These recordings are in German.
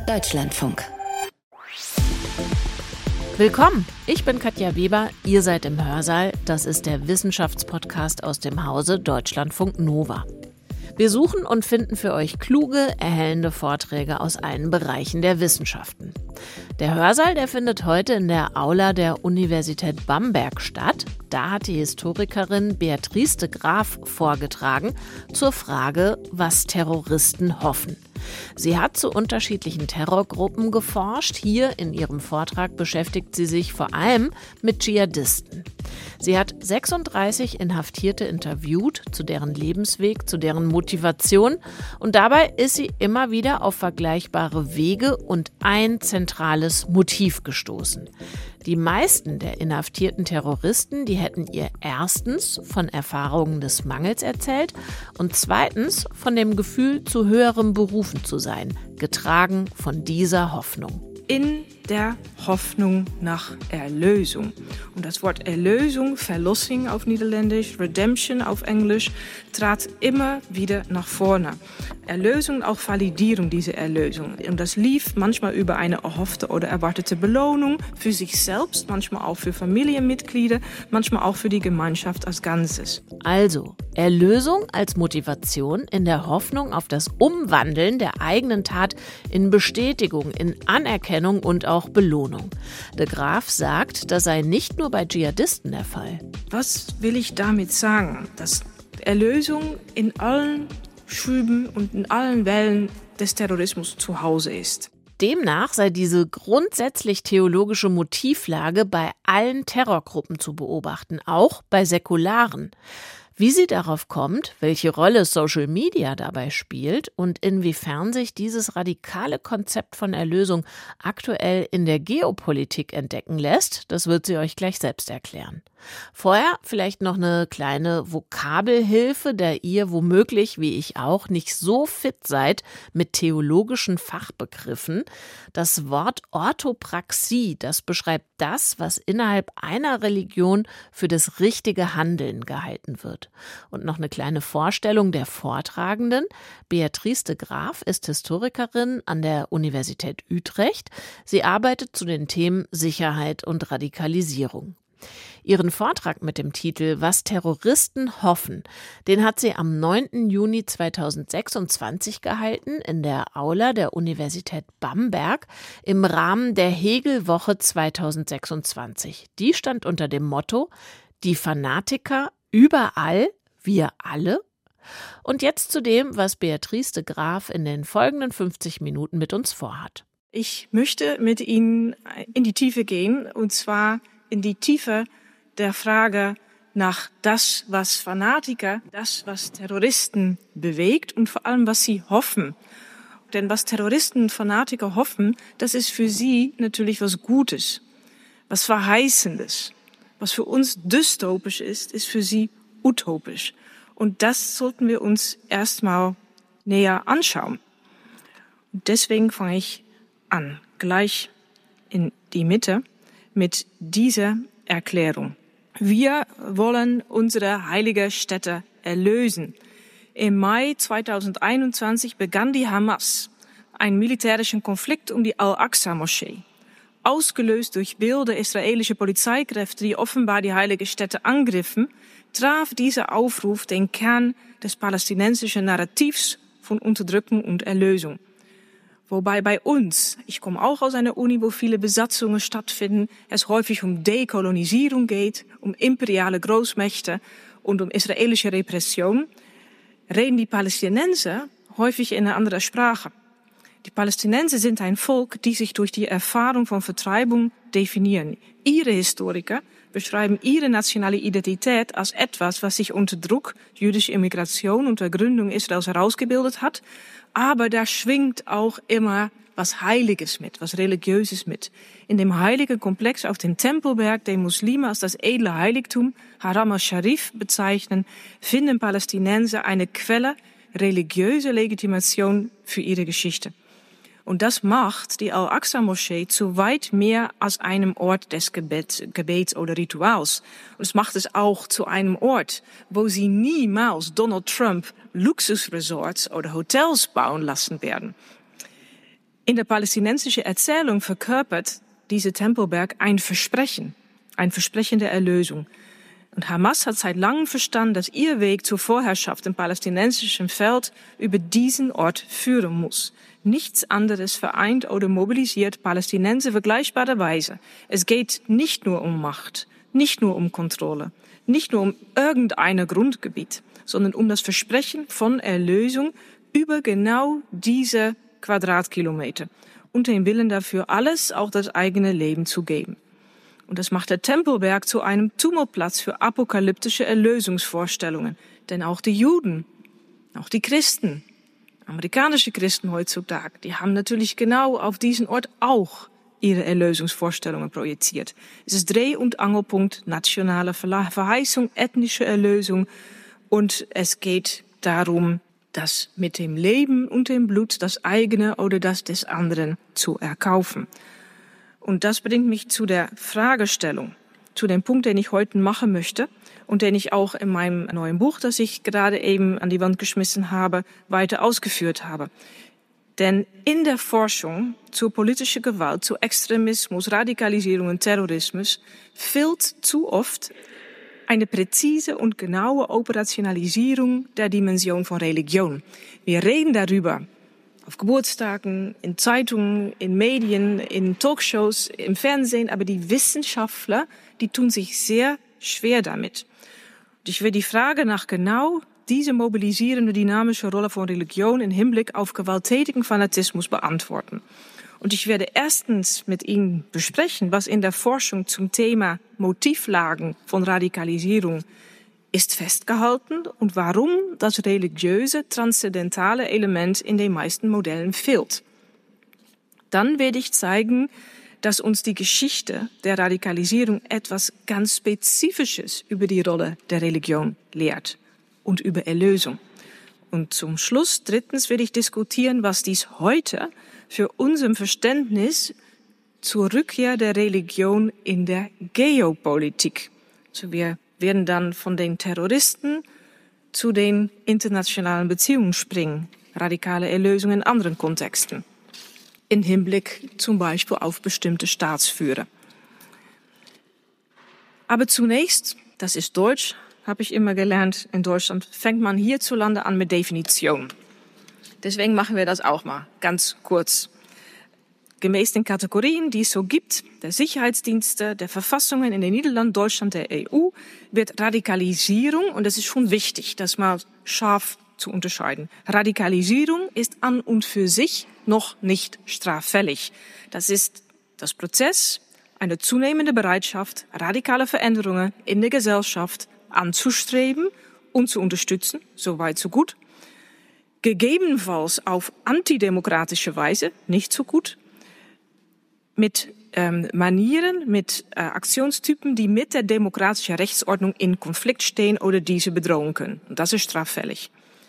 Deutschlandfunk. Willkommen, ich bin Katja Weber, ihr seid im Hörsaal. Das ist der Wissenschaftspodcast aus dem Hause Deutschlandfunk Nova. Wir suchen und finden für euch kluge, erhellende Vorträge aus allen Bereichen der Wissenschaften. Der Hörsaal, der findet heute in der Aula der Universität Bamberg statt. Da hat die Historikerin Beatrice de Graaf vorgetragen zur Frage, was Terroristen hoffen. Sie hat zu unterschiedlichen Terrorgruppen geforscht. Hier in ihrem Vortrag beschäftigt sie sich vor allem mit Dschihadisten. Sie hat 36 Inhaftierte interviewt, zu deren Lebensweg, zu deren Motivation. Und dabei ist sie immer wieder auf vergleichbare Wege und ein zentrales Motiv gestoßen. Die meisten der inhaftierten Terroristen, die hätten ihr erstens von Erfahrungen des Mangels erzählt und zweitens von dem Gefühl, zu höherem berufen zu sein, getragen von dieser Hoffnung. In der Hoffnung nach Erlösung. Und das Wort Erlösung, Verlossing auf Niederländisch, Redemption auf Englisch, trat immer wieder nach vorne. Erlösung, auch Validierung dieser Erlösung. Und das lief manchmal über eine erhoffte oder erwartete Belohnung für sich selbst, manchmal auch für Familienmitglieder, manchmal auch für die Gemeinschaft als Ganzes. Also, Erlösung als Motivation in der Hoffnung auf das Umwandeln der eigenen Tat in Bestätigung, in Anerkennung und auch Belohnung. De Graaf sagt, das sei nicht nur bei Dschihadisten der Fall. Was will ich damit sagen? Dass Erlösung in allen Schüben und in allen Wellen des Terrorismus zu Hause ist. Demnach sei diese grundsätzlich theologische Motivlage bei allen Terrorgruppen zu beobachten, auch bei säkularen. Wie sie darauf kommt, welche Rolle Social Media dabei spielt und inwiefern sich dieses radikale Konzept von Erlösung aktuell in der Geopolitik entdecken lässt, das wird sie euch gleich selbst erklären. Vorher vielleicht noch eine kleine Vokabelhilfe, da ihr womöglich, wie ich auch, nicht so fit seid mit theologischen Fachbegriffen. Das Wort Orthopraxie, das beschreibt das, was innerhalb einer Religion für das richtige Handeln gehalten wird. Und noch eine kleine Vorstellung der Vortragenden. Beatrice de Graaf ist Historikerin an der Universität Utrecht. Sie arbeitet zu den Themen Sicherheit und Radikalisierung. Ihren Vortrag mit dem Titel »Was Terroristen hoffen«, den hat sie am 9. Juni 2026 gehalten in der Aula der Universität Bamberg im Rahmen der Hegel-Woche 2026. Die stand unter dem Motto »Die Fanatiker überall, wir alle«. Und jetzt zu dem, was Beatrice de Graaf in den folgenden 50 Minuten mit uns vorhat. Ich möchte mit Ihnen in die Tiefe gehen, und zwar in die Tiefe der Frage nach das, was Fanatiker, das, was Terroristen bewegt und vor allem, was sie hoffen. Denn was Terroristen und Fanatiker hoffen, das ist für sie natürlich was Gutes, was Verheißendes. Was für uns dystopisch ist für sie utopisch. Und das sollten wir uns erstmal näher anschauen. Und deswegen fange ich an, gleich in die Mitte mit dieser Erklärung. Wir wollen unsere heilige Stätte erlösen. Im Mai 2021 begann die Hamas einen militärischen Konflikt um die Al-Aqsa-Moschee. Ausgelöst durch wilde israelische Polizeikräfte, die offenbar die heilige Stätte angriffen, traf dieser Aufruf den Kern des palästinensischen Narrativs von Unterdrückung und Erlösung. Wobei bei uns, ich komme auch aus einer Uni, wo viele Besatzungen stattfinden, es häufig um Dekolonisierung geht, um imperiale Großmächte und um israelische Repression, reden die Palästinenser häufig in einer anderen Sprache. Die Palästinenser sind ein Volk, die sich durch die Erfahrung von Vertreibung definieren. Ihre Historiker beschreiben ihre nationale Identität als etwas, was sich unter Druck jüdischer Immigration und der Gründung Israels herausgebildet hat. Aber da schwingt auch immer was Heiliges mit, was Religiöses mit. In dem heiligen Komplex auf dem Tempelberg, den Muslime als das edle Heiligtum Haram al-Sharif bezeichnen, finden Palästinenser eine Quelle religiöser Legitimation für ihre Geschichte. Und das macht die Al-Aqsa-Moschee zu weit mehr als einem Ort des Gebets oder Rituals. Und es macht es auch zu einem Ort, wo sie niemals Donald Trump Luxusresorts oder Hotels bauen lassen werden. In der palästinensischen Erzählung verkörpert diese Tempelberg ein Versprechen der Erlösung. Und Hamas hat seit langem verstanden, dass ihr Weg zur Vorherrschaft im palästinensischen Feld über diesen Ort führen muss. Nichts anderes vereint oder mobilisiert Palästinenser vergleichbarerweise. Es geht nicht nur um Macht, nicht nur um Kontrolle, nicht nur um irgendein Grundgebiet, sondern um das Versprechen von Erlösung über genau diese Quadratkilometer und den Willen dafür, alles, auch das eigene Leben zu geben. Und das macht der Tempelberg zu einem Tummelplatz für apokalyptische Erlösungsvorstellungen. Denn auch die Juden, auch die Christen, amerikanische Christen heutzutage, die haben natürlich genau auf diesen Ort auch ihre Erlösungsvorstellungen projiziert. Es ist Dreh- und Angelpunkt nationale Verheißung, ethnische Erlösung. Und es geht darum, das mit dem Leben und dem Blut das eigene oder das des anderen zu erkaufen. Und das bringt mich zu der Fragestellung, zu dem Punkt, den ich heute machen möchte und den ich auch in meinem neuen Buch, das ich gerade eben an die Wand geschmissen habe, weiter ausgeführt habe. Denn in der Forschung zur politischen Gewalt, zu Extremismus, Radikalisierung und Terrorismus fehlt zu oft eine präzise und genaue Operationalisierung der Dimension von Religion. Wir reden darüber auf Geburtstagen, in Zeitungen, in Medien, in Talkshows, im Fernsehen, aber die Wissenschaftler, die tun sich sehr schwer damit. Und ich will die Frage nach genau diese mobilisierende dynamische Rolle von Religion im Hinblick auf gewalttätigen Fanatismus beantworten. Und ich werde erstens mit Ihnen besprechen, was in der Forschung zum Thema Motivlagen von Radikalisierung ist festgehalten und warum das religiöse, transzendentale Element in den meisten Modellen fehlt. Dann werde ich zeigen, dass uns die Geschichte der Radikalisierung etwas ganz Spezifisches über die Rolle der Religion lehrt und über Erlösung. Und zum Schluss, drittens, werde ich diskutieren, was dies heute für unser Verständnis zur Rückkehr der Religion in der Geopolitik. Also wir werden dann von den Terroristen zu den internationalen Beziehungen springen, radikale Erlösung in anderen Kontexten, im Hinblick zum Beispiel auf bestimmte Staatsführer. Aber zunächst, das ist Deutsch, habe ich immer gelernt, in Deutschland fängt man hierzulande an mit Definition. Deswegen machen wir das auch mal ganz kurz. Gemäß den Kategorien, die es so gibt, der Sicherheitsdienste, der Verfassungen in den Niederlanden, Deutschland, der EU, wird Radikalisierung, und es ist schon wichtig, das mal scharf zu unterscheiden. Radikalisierung ist an und für sich noch nicht straffällig. Das ist das Prozess, eine zunehmende Bereitschaft, radikale Veränderungen in der Gesellschaft anzustreben und zu unterstützen, so weit, so gut. Gegebenenfalls auf antidemokratische Weise, nicht so gut, mit Manieren, mit Aktionstypen, die mit der demokratischen Rechtsordnung in Konflikt stehen oder diese bedrohen können. Und das ist straffällig.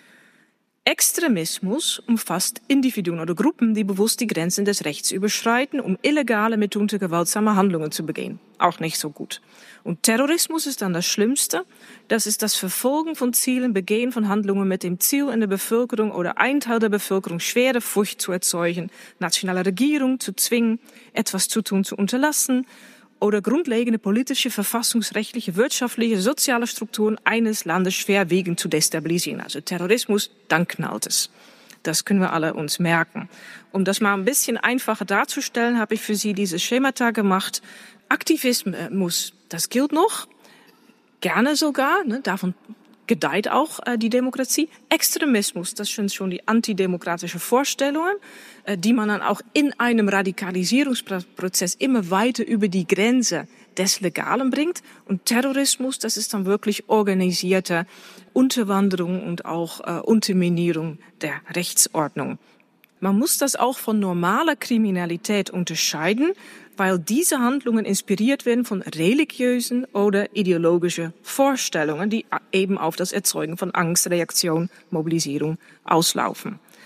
Extremismus umfasst Individuen oder Gruppen, die bewusst die Grenzen des Rechts überschreiten, um illegale, mitunter gewaltsame Handlungen zu begehen. Auch nicht so gut. Und Terrorismus ist dann das Schlimmste. Das ist das Verfolgen von Zielen, Begehen von Handlungen mit dem Ziel, in der Bevölkerung oder ein Teil der Bevölkerung schwere Furcht zu erzeugen, nationale Regierung zu zwingen, etwas zu tun, zu unterlassen oder grundlegende politische, verfassungsrechtliche, wirtschaftliche, soziale Strukturen eines Landes schwerwiegend zu destabilisieren. Also Terrorismus, dann knallt es. Das können wir alle uns merken. Um das mal ein bisschen einfacher darzustellen, habe ich für Sie dieses Schemata gemacht. Aktivismus, das gilt noch, gerne sogar, ne, davon gedeiht auch die Demokratie. Extremismus, das sind schon die antidemokratischen Vorstellungen, die man dann auch in einem Radikalisierungsprozess immer weiter über die Grenze des Legalen bringt. Und Terrorismus, das ist dann wirklich organisierte Unterwanderung und auch Unterminierung der Rechtsordnung. Man muss das auch von normaler Kriminalität unterscheiden, weil diese Handlungen inspiriert werden von religiösen oder ideologischen Vorstellungen, die eben auf das Erzeugen von Angst, Reaktion, Mobilisierung auslaufen.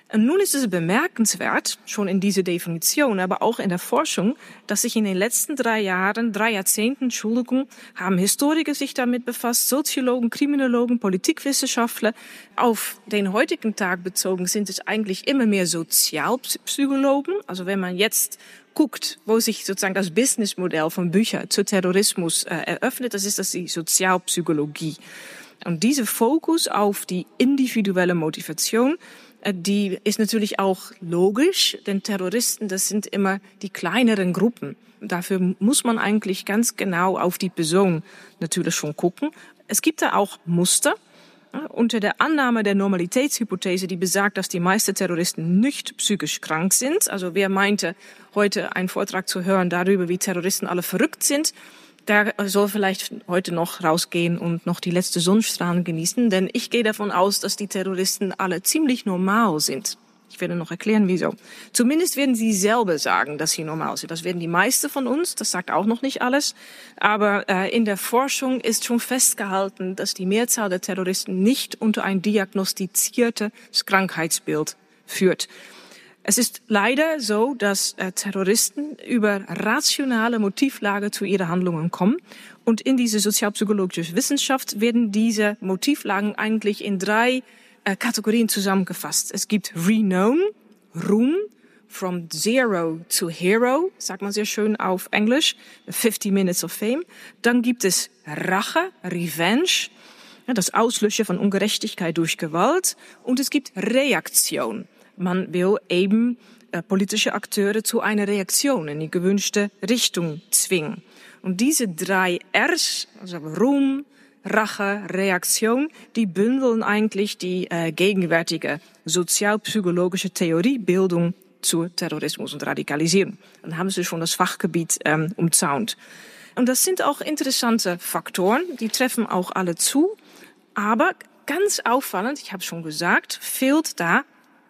Und nun ist es bemerkenswert, schon in dieser Definition, aber auch in der Forschung, dass sich in den letzten 3 Jahrzehnten, haben Historiker sich damit befasst, Soziologen, Kriminologen, Politikwissenschaftler. Auf den heutigen Tag bezogen sind es eigentlich immer mehr Sozialpsychologen. Also wenn man jetzt guckt, wo sich sozusagen das Businessmodell von Büchern zu Terrorismus eröffnet, das ist die Sozialpsychologie. Und dieser Fokus auf die individuelle Motivation, die ist natürlich auch logisch, denn Terroristen, das sind immer die kleineren Gruppen. Dafür muss man eigentlich ganz genau auf die Person natürlich schon gucken. Es gibt da auch Muster. Unter der Annahme der Normalitätshypothese, die besagt, dass die meisten Terroristen nicht psychisch krank sind. Also wer meinte, heute einen Vortrag zu hören darüber, wie Terroristen alle verrückt sind, der soll vielleicht heute noch rausgehen und noch die letzte Sonnenstrahlen genießen, denn ich gehe davon aus, dass die Terroristen alle ziemlich normal sind. Ich werde noch erklären, wieso. Zumindest werden sie selber sagen, dass sie normal sind. Das werden die meisten von uns, das sagt auch noch nicht alles. Aber in der Forschung ist schon festgehalten, dass die Mehrzahl der Terroristen nicht unter ein diagnostiziertes Krankheitsbild führt. Es ist leider so, dass Terroristen über rationale Motivlage zu ihren Handlungen kommen. Und in diese sozialpsychologische Wissenschaft werden diese Motivlagen eigentlich in 3 Kategorien zusammengefasst. Es gibt Renown, Ruhm, from zero to hero, sagt man sehr schön auf Englisch, 50 Minutes of Fame. Dann gibt es Rache, Revenge, das Auslöschen von Ungerechtigkeit durch Gewalt. Und es gibt Reaktion. Man will eben politische Akteure zu einer Reaktion in die gewünschte Richtung zwingen. Und diese 3 Rs, also Ruhm, Rache, Reaktion, die bündeln eigentlich die gegenwärtige sozialpsychologische Theoriebildung zu Terrorismus und Radikalisierung. Dann haben sie schon das Fachgebiet umzaunt. Und das sind auch interessante Faktoren, die treffen auch alle zu. Aber ganz auffallend, ich habe schon gesagt, fehlt da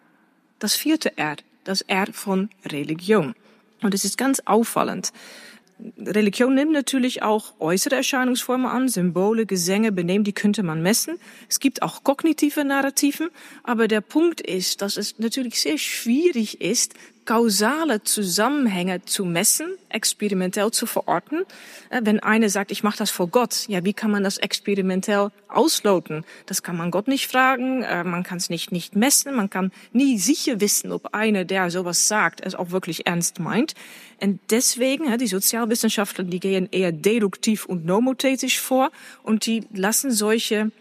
das 4. R, das R von Religion. Und es ist ganz auffallend. Religion nimmt natürlich auch äußere Erscheinungsformen an, Symbole, Gesänge, Benehmen, die könnte man messen. Es gibt auch kognitive Narrativen, aber der Punkt ist, dass es natürlich sehr schwierig ist, kausale Zusammenhänge zu messen, experimentell zu verorten. Wenn einer sagt, ich mache das vor Gott, ja, wie kann man das experimentell ausloten? Das kann man Gott nicht fragen, man kann es nicht messen, man kann nie sicher wissen, ob einer, der sowas sagt, es auch wirklich ernst meint. Und deswegen, die Sozialwissenschaftler, die gehen eher deduktiv und nomothetisch vor und die lassen solche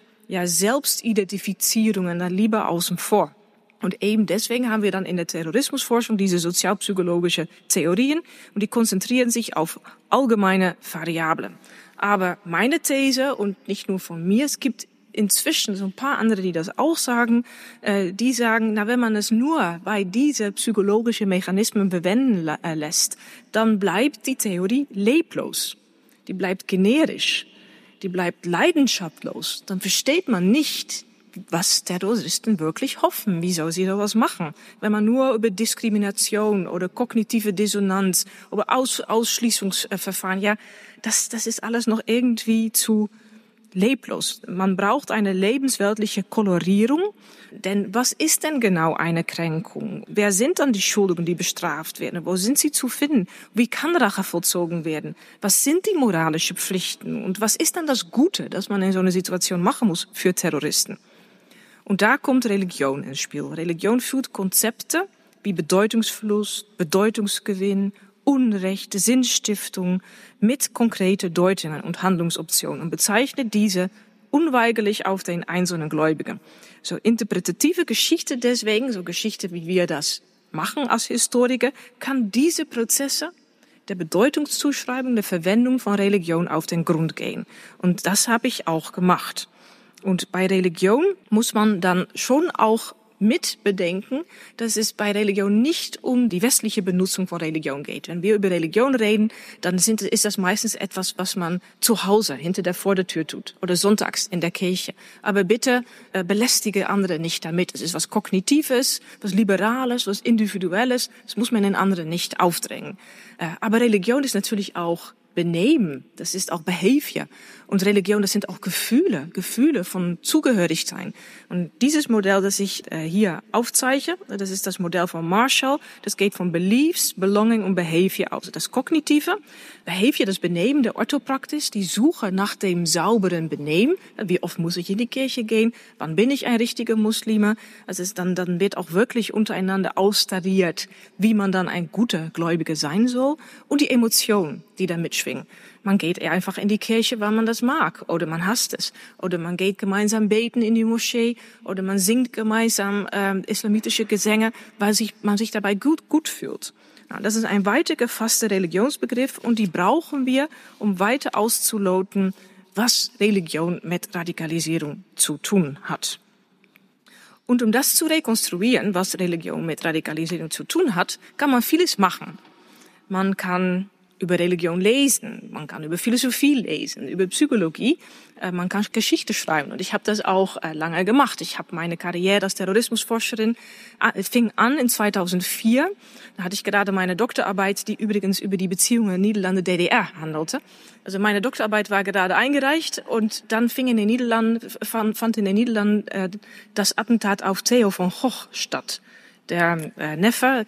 Selbstidentifizierungen dann lieber außen vor. Und eben deswegen haben wir dann in der Terrorismusforschung diese sozialpsychologische Theorien und die konzentrieren sich auf allgemeine Variablen. Aber meine These, und nicht nur von mir, es gibt inzwischen so ein paar andere, die das auch sagen, die sagen, wenn man es nur bei diese psychologischen Mechanismen bewenden lässt, dann bleibt die Theorie leblos. Die bleibt generisch. Die bleibt leidenschaftslos. Dann versteht man nicht, was Terroristen wirklich hoffen, wieso sie sowas machen. Wenn man nur über Diskrimination oder kognitive Dissonanz oder Ausschließungsverfahren, das ist alles noch irgendwie zu leblos. Man braucht eine lebensweltliche Kolorierung, denn was ist denn genau eine Kränkung? Wer sind dann die Schuldigen, die bestraft werden? Wo sind sie zu finden? Wie kann Rache vollzogen werden? Was sind die moralischen Pflichten? Und was ist dann das Gute, das man in so einer Situation machen muss für Terroristen? Und da kommt Religion ins Spiel. Religion führt Konzepte wie Bedeutungsverlust, Bedeutungsgewinn, Unrecht, Sinnstiftung mit konkreten Deutungen und Handlungsoptionen und bezeichnet diese unweigerlich auf den einzelnen Gläubigen. So interpretative Geschichte deswegen, so Geschichte, wie wir das machen als Historiker, kann diese Prozesse der Bedeutungszuschreibung, der Verwendung von Religion auf den Grund gehen. Und das habe ich auch gemacht. Und bei Religion muss man dann schon auch mit bedenken, dass es bei Religion nicht um die westliche Benutzung von Religion geht. Wenn wir über Religion reden, dann ist das meistens etwas, was man zu Hause hinter der Vordertür tut oder sonntags in der Kirche. Aber bitte belästige andere nicht damit. Es ist was Kognitives, was Liberales, was Individuelles. Das muss man den anderen nicht aufdrängen. Aber Religion ist natürlich auch Benehmen, das ist auch Behavior. Und Religion, das sind auch Gefühle von Zugehörigsein. Und dieses Modell, das ich hier aufzeige, das ist das Modell von Marshall. Das geht von Beliefs, Belonging und Behavior aus. Das Kognitive, Behavior, das Benehmen, der Orthopraktis, die Suche nach dem sauberen Benehmen. Wie oft muss ich in die Kirche gehen? Wann bin ich ein richtiger Muslime? Also dann wird auch wirklich untereinander austariert, wie man dann ein guter Gläubiger sein soll. Und die Emotionen, die da mitschwingen. Man geht einfach in die Kirche, weil man das mag, oder man hasst es. Oder man geht gemeinsam beten in die Moschee, oder man singt gemeinsam islamitische Gesänge, weil man sich dabei gut fühlt. Ja, das ist ein weiter gefasster Religionsbegriff und die brauchen wir, um weiter auszuloten, was Religion mit Radikalisierung zu tun hat. Und um das zu rekonstruieren, was Religion mit Radikalisierung zu tun hat, kann man vieles machen. Man kann über Religion lesen, man kann über Philosophie lesen, über Psychologie, man kann Geschichte schreiben. Und ich habe das auch lange gemacht. Ich habe meine Karriere als Terrorismusforscherin, fing an in 2004. Da hatte ich gerade meine Doktorarbeit, die übrigens über die Beziehungen Niederlande-DDR handelte. Also meine Doktorarbeit war gerade eingereicht und dann fand in den Niederlanden das Attentat auf Theo van Gogh statt. Der Neffe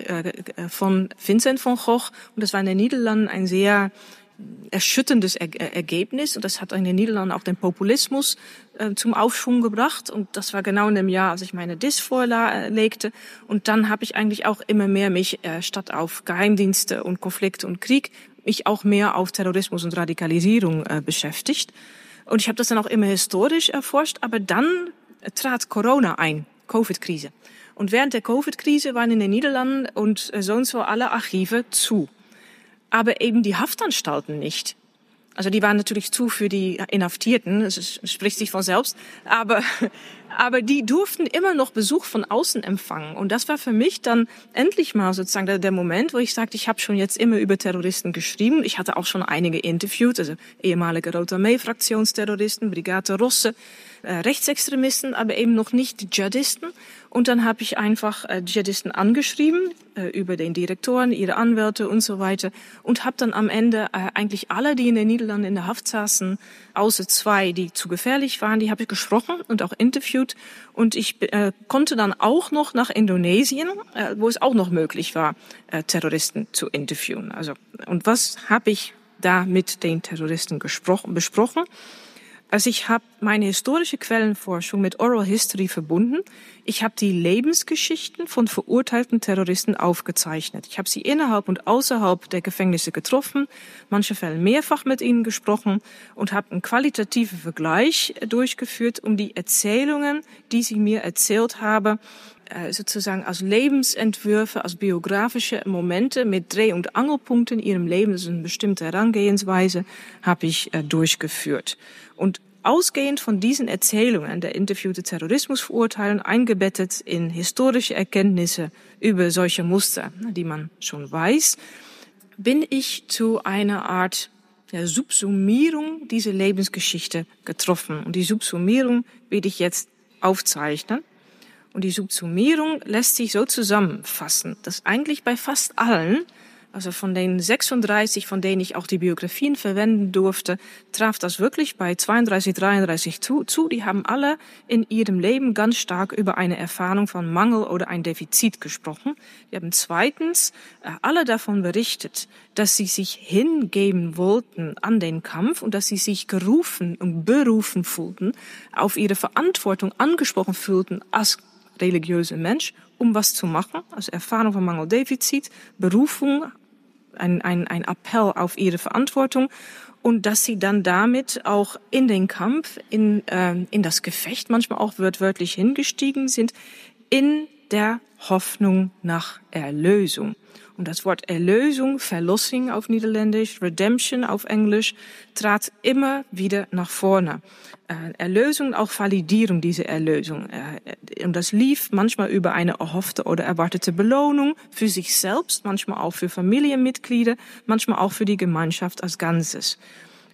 von Vincent van Gogh. Und das war in den Niederlanden ein sehr erschütterndes Ergebnis. Und das hat in den Niederlanden auch den Populismus zum Aufschwung gebracht. Und das war genau in dem Jahr, als ich meine Diss vorlegte. Und dann habe ich eigentlich auch immer mehr mich, statt auf Geheimdienste und Konflikte und Krieg, mich auch mehr auf Terrorismus und Radikalisierung beschäftigt. Und ich habe das dann auch immer historisch erforscht. Aber dann trat Corona ein, Covid-Krise. Und während der Covid-Krise waren in den Niederlanden und so alle Archive zu. Aber eben die Haftanstalten nicht. Also die waren natürlich zu für die Inhaftierten, das spricht sich von selbst. Aber die durften immer noch Besuch von außen empfangen. Und das war für mich dann endlich mal sozusagen der Moment, wo ich sagte, ich habe schon jetzt immer über Terroristen geschrieben. Ich hatte auch schon einige interviewt, also ehemalige Rote Armee-Fraktionsterroristen, Brigade Rosse, Rechtsextremisten, aber eben noch nicht die Dschihadisten. Und dann habe ich einfach Dschihadisten angeschrieben, über den Direktoren, ihre Anwälte und so weiter. Und habe dann am Ende eigentlich alle, die in den Niederlanden in der Haft saßen, außer 2, die zu gefährlich waren, die habe ich gesprochen und auch interviewt. Und ich konnte dann auch noch nach Indonesien, wo es auch noch möglich war, Terroristen zu interviewen. Also, und was habe ich da mit den Terroristen besprochen? Also ich habe meine historische Quellenforschung mit Oral History verbunden. Ich habe die Lebensgeschichten von verurteilten Terroristen aufgezeichnet. Ich habe sie innerhalb und außerhalb der Gefängnisse getroffen, manche Fälle mehrfach mit ihnen gesprochen und habe einen qualitativen Vergleich durchgeführt, um die Erzählungen, die sie mir erzählt haben, sozusagen als Lebensentwürfe, als biografische Momente mit Dreh- und Angelpunkten in ihrem Leben, das ist eine bestimmte Herangehensweise, habe ich durchgeführt. Und ausgehend von diesen Erzählungen der interviewte Terrorismusverurteilten, eingebettet in historische Erkenntnisse über solche Muster, die man schon weiß, bin ich zu einer Art Subsumierung dieser Lebensgeschichte getroffen. Und die Subsumierung will ich jetzt aufzeichnen. Und die Subsumierung lässt sich so zusammenfassen, dass eigentlich bei fast allen, also von den 36, von denen ich auch die Biografien verwenden durfte, traf das wirklich bei 32, 33 zu. Die haben alle in ihrem Leben ganz stark über eine Erfahrung von Mangel oder ein Defizit gesprochen. Die haben zweitens alle davon berichtet, dass sie sich hingeben wollten an den Kampf und dass sie sich gerufen und berufen fühlten, auf ihre Verantwortung angesprochen fühlten als religiöser Mensch, um was zu machen, also Erfahrung von Mangel, Defizit, Berufung, ein Appell auf ihre Verantwortung und dass sie dann damit auch in den Kampf, in das Gefecht manchmal auch wörtlich hingestiegen sind, in der Hoffnung nach Erlösung. Und das Wort Erlösung, Verlossing auf Niederländisch, Redemption auf Englisch, trat immer wieder nach vorne. Erlösung, auch Validierung dieser Erlösung. Und das lief manchmal über eine erhoffte oder erwartete Belohnung für sich selbst, manchmal auch für Familienmitglieder, manchmal auch für die Gemeinschaft als Ganzes.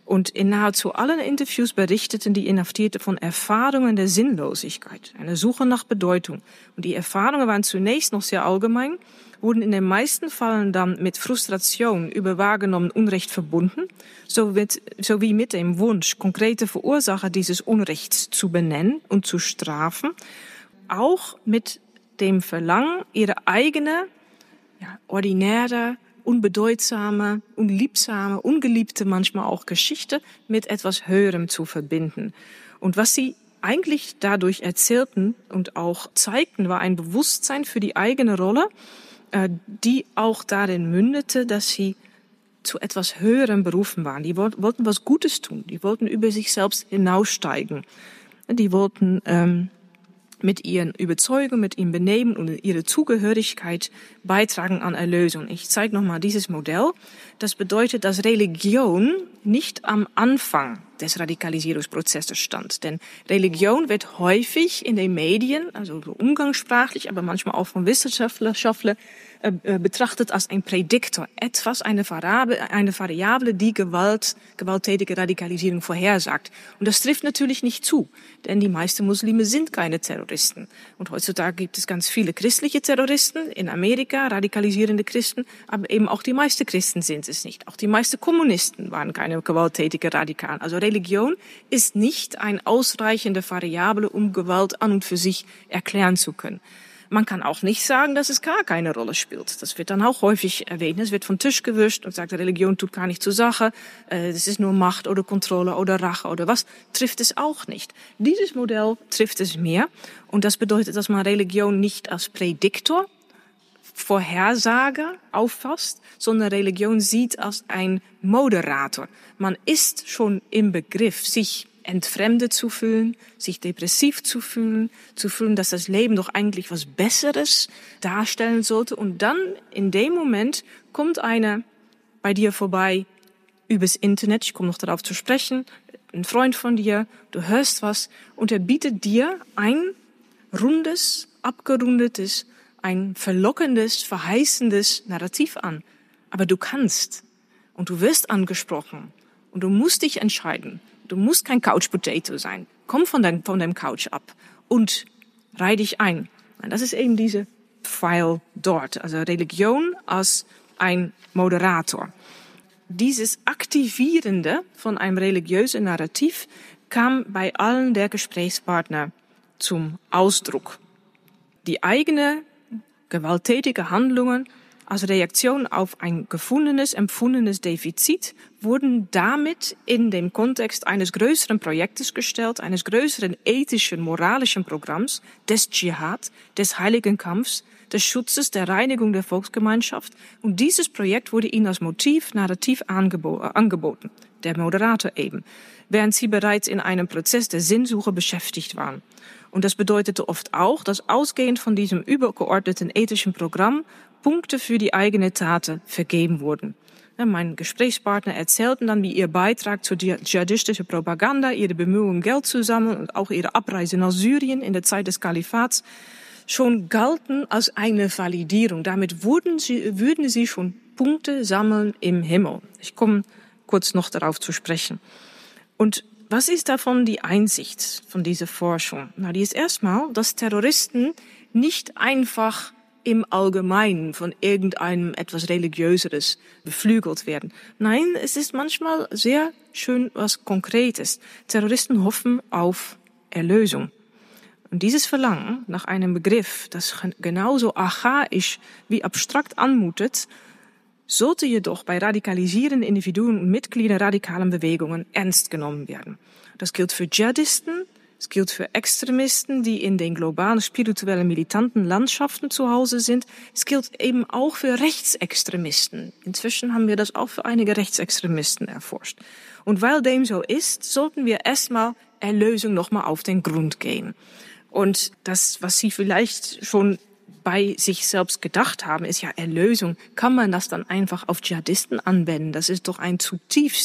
Und in nahezu allen Interviews berichteten die Inhaftierte von Erfahrungen der Sinnlosigkeit, einer Suche nach Bedeutung. Und die Erfahrungen waren zunächst noch sehr allgemein, wurden in den meisten Fällen dann mit Frustration über wahrgenommen Unrecht verbunden, sowie mit dem Wunsch, konkrete Verursacher dieses Unrechts zu benennen und zu strafen, auch mit dem Verlangen, ihre eigene, ordinäre, unbedeutsame, unliebsame, ungeliebte manchmal auch Geschichte mit etwas Höherem zu verbinden. Und was sie eigentlich dadurch erzählten und auch zeigten, war ein Bewusstsein für die eigene Rolle, die auch darin mündete, dass sie zu etwas Höherem berufen waren. Die wollten was Gutes tun, die wollten über sich selbst hinaussteigen. Die wollten mit ihren Überzeugungen, mit ihrem Benehmen und ihrer Zugehörigkeit beitragen an Erlösung. Ich zeige nochmal dieses Modell. Das bedeutet, dass Religion nicht am Anfang des Radikalisierungsprozesses stand. Denn Religion wird häufig in den Medien, also so umgangssprachlich, aber manchmal auch von Wissenschaftlern, betrachtet als ein Prädiktor, eine Variable, die gewalttätige Radikalisierung vorhersagt. Und das trifft natürlich nicht zu, denn die meisten Muslime sind keine Terroristen. Und heutzutage gibt es ganz viele christliche Terroristen in Amerika, radikalisierende Christen, aber eben auch die meisten Christen sind es nicht. Auch die meisten Kommunisten waren keine gewalttätige Radikalen. Also Religion ist nicht eine ausreichende Variable, um Gewalt an und für sich erklären zu können. Man kann auch nicht sagen, dass es gar keine Rolle spielt. Das wird dann auch häufig erwähnt. Es wird vom Tisch gewischt und sagt, Religion tut gar nicht zur Sache. Es ist nur Macht oder Kontrolle oder Rache oder was. Trifft es auch nicht. Dieses Modell trifft es mehr. Und das bedeutet, dass man Religion nicht als Prädiktor, Vorhersager auffasst, sondern Religion sieht als ein Moderator. Man ist schon im Begriff, sich entfremdet zu fühlen, sich depressiv zu fühlen, dass das Leben doch eigentlich was Besseres darstellen sollte. Und dann, in dem Moment, kommt einer bei dir vorbei übers Internet, ich komme noch darauf zu sprechen, ein Freund von dir, du hörst was und er bietet dir ein rundes, abgerundetes, ein verlockendes, verheißendes Narrativ an. Aber du kannst und du wirst angesprochen und du musst dich entscheiden. Du musst kein Couch Potato sein. Komm von deinem Couch ab und reih dich ein. Und das ist eben diese Pfeil dort. Also Religion als ein Moderator. Dieses Aktivierende von einem religiösen Narrativ kam bei allen der Gesprächspartner zum Ausdruck. Die eigene gewalttätige Handlungen als Reaktion auf ein empfundenes Defizit wurden damit in den Kontext eines größeren Projektes gestellt, eines größeren ethischen, moralischen Programms, des Dschihad, des heiligen Kampfs, des Schutzes, der Reinigung der Volksgemeinschaft. Und dieses Projekt wurde ihnen als Narrativ angeboten, der Moderator eben, während sie bereits in einem Prozess der Sinnsuche beschäftigt waren. Und das bedeutete oft auch, dass ausgehend von diesem übergeordneten ethischen Programm Punkte für die eigene Taten vergeben wurden. Mein Gesprächspartner erzählten dann, wie ihr Beitrag zur dschihadistischen Propaganda, ihre Bemühungen, Geld zu sammeln und auch ihre Abreise nach Syrien in der Zeit des Kalifats schon galten als eine Validierung. Damit würden sie schon Punkte sammeln im Himmel. Ich komme kurz noch darauf zu sprechen. Und was ist davon die Einsicht von dieser Forschung? Die ist erstmal, dass Terroristen nicht einfach im Allgemeinen von irgendeinem etwas Religiöseres beflügelt werden. Nein, es ist manchmal sehr schön was Konkretes. Terroristen hoffen auf Erlösung. Und dieses Verlangen nach einem Begriff, das genauso archaisch wie abstrakt anmutet, sollte jedoch bei radikalisierenden Individuen und Mitgliedern radikalen Bewegungen ernst genommen werden. Das gilt für Dschihadisten, es gilt für Extremisten, die in den globalen, spirituellen, militanten Landschaften zu Hause sind. Es gilt eben auch für Rechtsextremisten. Inzwischen haben wir das auch für einige Rechtsextremisten erforscht. Und weil dem so ist, sollten wir erstmal Erlösung nochmal auf den Grund gehen. Und das, was Sie vielleicht schon bei sich selbst gedacht haben, ist ja Erlösung. Kann man das dann einfach auf Dschihadisten anwenden? Das ist doch ein zutiefst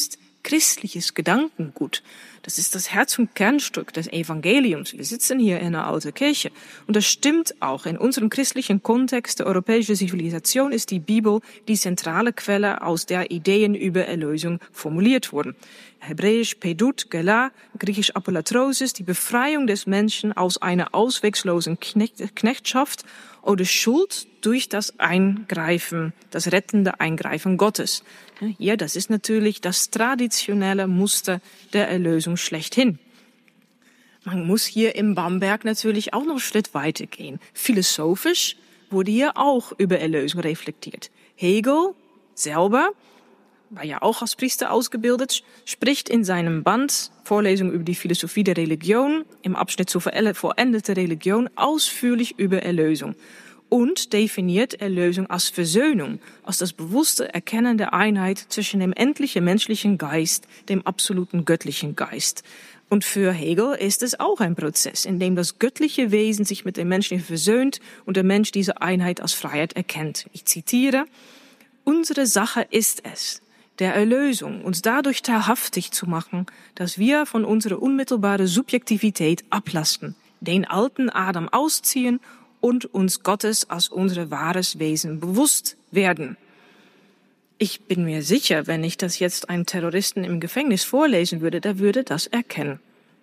christliches Gedankengut. Das ist das Herz- und Kernstück des Evangeliums. Wir sitzen hier in einer alten Kirche. Und das stimmt auch. In unserem christlichen Kontext der europäischen Zivilisation ist die Bibel die zentrale Quelle, aus der Ideen über Erlösung formuliert wurden. Hebräisch Pedut, Gelah, griechisch Apolatrosis, die Befreiung des Menschen aus einer ausweglosen Knechtschaft oder Schuld durch das Eingreifen, das rettende Eingreifen Gottes. Ja, das ist natürlich das traditionelle Muster der Erlösung schlechthin. Man muss hier im Bamberg natürlich auch noch einen Schritt weiter gehen. Philosophisch wurde hier auch über Erlösung reflektiert. Hegel selber, war ja auch als Priester ausgebildet, spricht in seinem Band Vorlesung über die Philosophie der Religion im Abschnitt zur vollendete Religion ausführlich über Erlösung und definiert Erlösung als Versöhnung, als das bewusste Erkennen der Einheit zwischen dem endlichen menschlichen Geist, dem absoluten göttlichen Geist. Und für Hegel ist es auch ein Prozess, in dem das göttliche Wesen sich mit dem Menschlichen versöhnt und der Mensch diese Einheit als Freiheit erkennt. Ich zitiere: Unsere Sache ist es, der Erlösung uns dadurch teilhaftig zu machen, dass wir von unserer unmittelbaren Subjektivität ablasten, den alten Adam ausziehen und uns Gottes als unser wahres Wesen bewusst werden. Ich bin mir sicher, wenn ich das jetzt einem Terroristen im Gefängnis vorlesen würde, der würde das erkennen.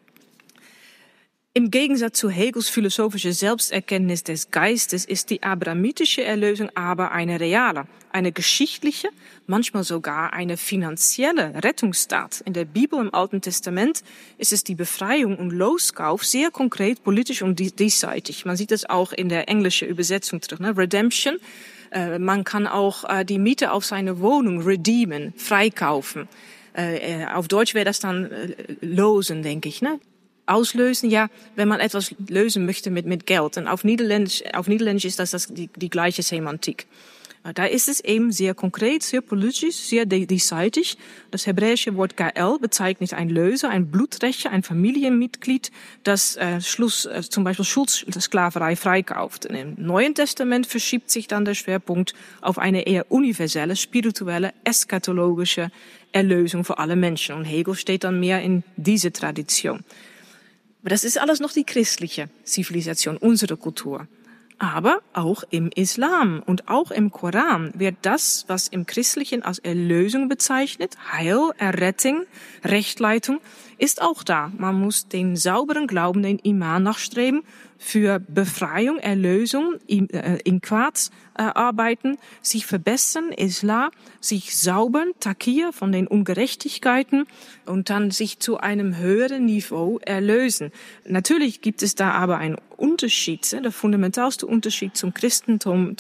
Im Gegensatz zu Hegels philosophischer Selbsterkenntnis des Geistes ist die abrahamitische Erlösung aber eine reale, eine geschichtliche, manchmal sogar eine finanzielle Rettungstat. In der Bibel im Alten Testament ist es die Befreiung und Loskauf sehr konkret politisch und diesseitig. Man sieht es auch in der englischen Übersetzung zurück, ne? Redemption. Man kann auch die Miete auf seine Wohnung redeemen, freikaufen. Auf Deutsch wäre das dann losen, denke ich, ne? Auslösen, ja, wenn man etwas lösen möchte mit Geld. Und auf Niederländisch ist das die gleiche Semantik. Da ist es eben sehr konkret, sehr politisch, sehr diesseitig. Das hebräische Wort Gael bezeichnet ein Löser, ein Bluträcher, ein Familienmitglied, das zum Beispiel Schuldssklaverei freikauft. Im Neuen Testament verschiebt sich dann der Schwerpunkt auf eine eher universelle, spirituelle, eschatologische Erlösung für alle Menschen. Und Hegel steht dann mehr in diese Tradition. Aber das ist alles noch die christliche Zivilisation, unsere Kultur. Aber auch im Islam und auch im Koran wird das, was im Christlichen als Erlösung bezeichnet, Heil, Errettung, Rechtleitung, ist auch da. Man muss den sauberen Glauben, den Iman nachstreben, für Befreiung, Erlösung, in Quarz arbeiten, sich verbessern, Islam, sich saubern, Takir von den Ungerechtigkeiten und dann sich zu einem höheren Niveau erlösen. Natürlich gibt es da aber einen Unterschied, der fundamentalste Unterschied zum Christentum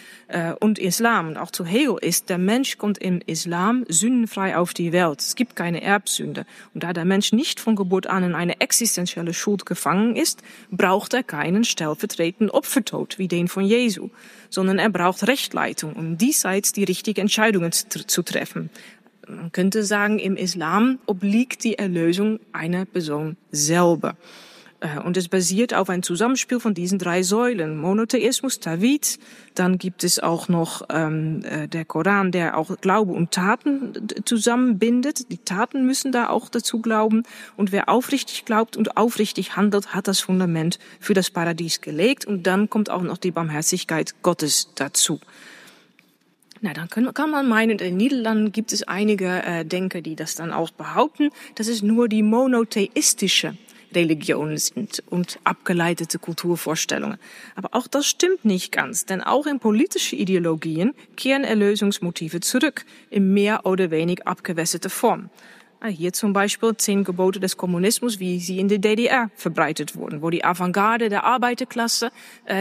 und Islam und auch zu Hegel ist, der Mensch kommt im Islam sündenfrei auf die Welt. Es gibt keine Erbsünde. Und da der Mensch nicht von Geburt an in eine existenzielle Schuld gefangen ist, braucht er keinen stellvertretenden Opfertod wie den von Jesu, sondern er braucht Rechtleitung, um diesseits die richtigen Entscheidungen zu treffen. Man könnte sagen, im Islam obliegt die Erlösung einer Person selber. Und es basiert auf ein Zusammenspiel von diesen 3 Säulen. Monotheismus, Tawhid, dann gibt es auch noch der Koran, der auch Glaube und Taten zusammenbindet. Die Taten müssen da auch dazu glauben. Und wer aufrichtig glaubt und aufrichtig handelt, hat das Fundament für das Paradies gelegt. Und dann kommt auch noch die Barmherzigkeit Gottes dazu. Na, dann kann man meinen, in den Niederlanden gibt es einige Denker, die das dann auch behaupten, dass es nur die monotheistische Religionen sind und abgeleitete Kulturvorstellungen. Aber auch das stimmt nicht ganz, denn auch in politische Ideologien kehren Erlösungsmotive zurück, in mehr oder weniger abgewässerter Form. Hier zum Beispiel 10 Gebote des Kommunismus, wie sie in der DDR verbreitet wurden, wo die Avantgarde der Arbeiterklasse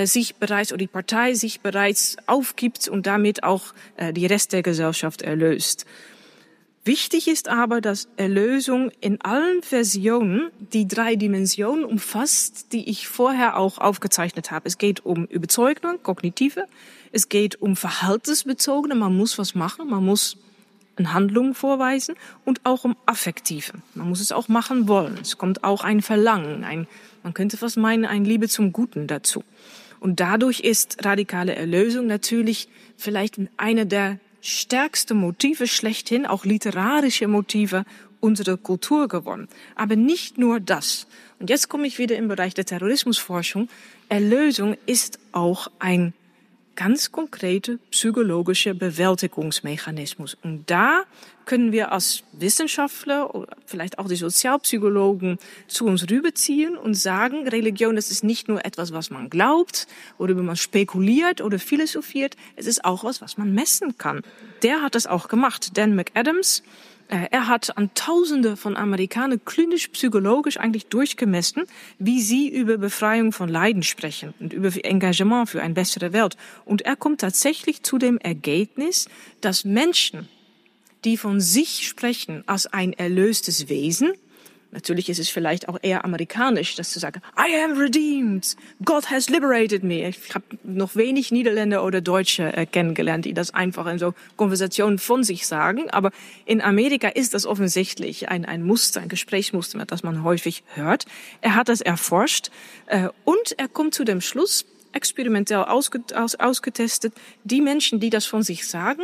die Partei sich bereits aufgibt und damit auch die Rest der Gesellschaft erlöst. Wichtig ist aber, dass Erlösung in allen Versionen die 3 Dimensionen umfasst, die ich vorher auch aufgezeichnet habe. Es geht um Überzeugung, kognitive, es geht um verhaltensbezogene, man muss was machen, man muss eine Handlung vorweisen und auch um affektive. Man muss es auch machen wollen. Es kommt auch ein Verlangen, man könnte fast meinen, ein Liebe zum Guten dazu. Und dadurch ist radikale Erlösung natürlich vielleicht eine der stärkste Motive schlechthin, auch literarische Motive, unsere Kultur geworden. Aber nicht nur das. Und jetzt komme ich wieder im Bereich der Terrorismusforschung. Erlösung ist auch ein ganz konkrete psychologische Bewältigungsmechanismus. Und da können wir als Wissenschaftler oder vielleicht auch die Sozialpsychologen zu uns rüberziehen und sagen, Religion, das ist nicht nur etwas, was man glaubt oder über man spekuliert oder philosophiert, es ist auch was man messen kann. Der hat das auch gemacht. Dan McAdams, er hat an Tausende von Amerikanern klinisch-psychologisch eigentlich durchgemessen, wie sie über Befreiung von Leiden sprechen und über Engagement für eine bessere Welt. Und er kommt tatsächlich zu dem Ergebnis, dass Menschen, die von sich sprechen als ein erlöstes Wesen, natürlich ist es vielleicht auch eher amerikanisch, das zu sagen, I am redeemed, God has liberated me. Ich habe noch wenig Niederländer oder Deutsche kennengelernt, die das einfach in so Konversationen von sich sagen. Aber in Amerika ist das offensichtlich ein Muster, ein Gesprächsmuster, das man häufig hört. Er hat das erforscht und er kommt zu dem Schluss, experimentell ausgetestet, die Menschen, die das von sich sagen,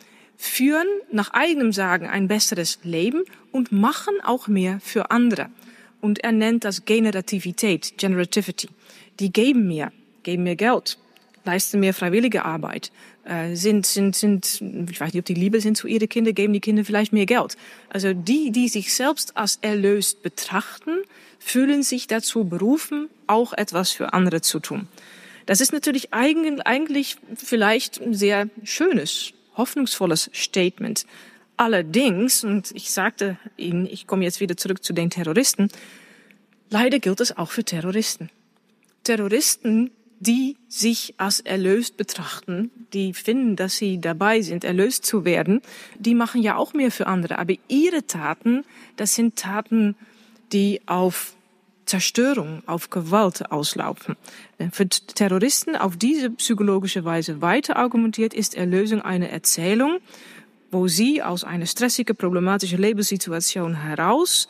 führen nach eigenem Sagen ein besseres Leben und machen auch mehr für andere. Und er nennt das Generativität, Generativity. Die geben mehr Geld, leisten mehr freiwillige Arbeit, sind, ich weiß nicht, ob die Liebe sind zu ihren Kindern, geben die Kinder vielleicht mehr Geld. Also die sich selbst als erlöst betrachten, fühlen sich dazu berufen, auch etwas für andere zu tun. Das ist natürlich eigentlich vielleicht ein sehr schönes, hoffnungsvolles Statement. Allerdings, und ich sagte Ihnen, ich komme jetzt wieder zurück zu den Terroristen, leider gilt es auch für Terroristen. Terroristen, die sich als erlöst betrachten, die finden, dass sie dabei sind, erlöst zu werden, die machen ja auch mehr für andere. Aber ihre Taten, das sind Taten, die auf Zerstörung, auf Gewalt auslaufen. Für Terroristen auf diese psychologische Weise weiter argumentiert, ist Erlösung eine Erzählung, wo sie aus einer stressigen, problematischen Lebenssituation heraus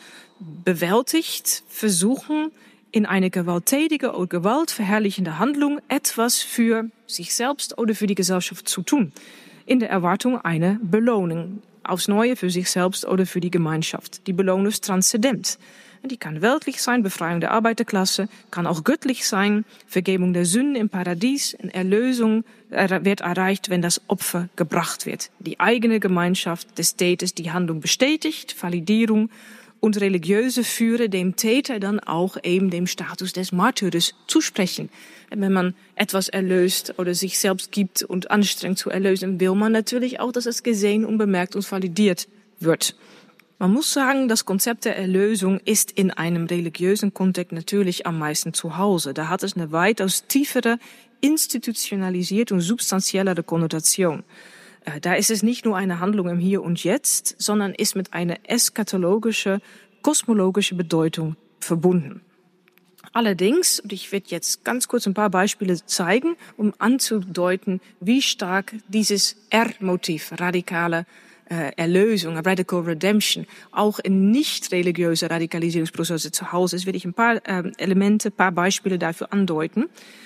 bewältigt versuchen, in eine gewalttätige oder gewaltverherrlichende Handlung etwas für sich selbst oder für die Gesellschaft zu tun, in der Erwartung einer Belohnung, aufs Neue für sich selbst oder für die Gemeinschaft. Die Belohnung ist transzendent. Die kann weltlich sein, Befreiung der Arbeiterklasse, kann auch göttlich sein, Vergebung der Sünden im Paradies, eine Erlösung wird erreicht, wenn das Opfer gebracht wird. Die eigene Gemeinschaft des Täters die Handlung bestätigt, Validierung und religiöse Führer dem Täter dann auch eben dem Status des Märtyrers zusprechen. Wenn man etwas erlöst oder sich selbst gibt und anstrengt zu erlösen, will man natürlich auch, dass es gesehen und bemerkt und validiert wird. Man muss sagen, das Konzept der Erlösung ist in einem religiösen Kontext natürlich am meisten zu Hause. Da hat es eine weitaus tiefere, institutionalisierte und substanziellere Konnotation. Da ist es nicht nur eine Handlung im Hier und Jetzt, sondern ist mit einer eschatologischen, kosmologischen Bedeutung verbunden. Allerdings, und ich werde jetzt ganz kurz ein paar Beispiele zeigen, um anzudeuten, wie stark dieses R-Motiv, radikale Erlösung, Radical Redemption, auch in nicht religiöse Radikalisierungsprozesse zu Hause ist, werde ich ein paar Elemente, ein paar Beispiele dafür andeuten.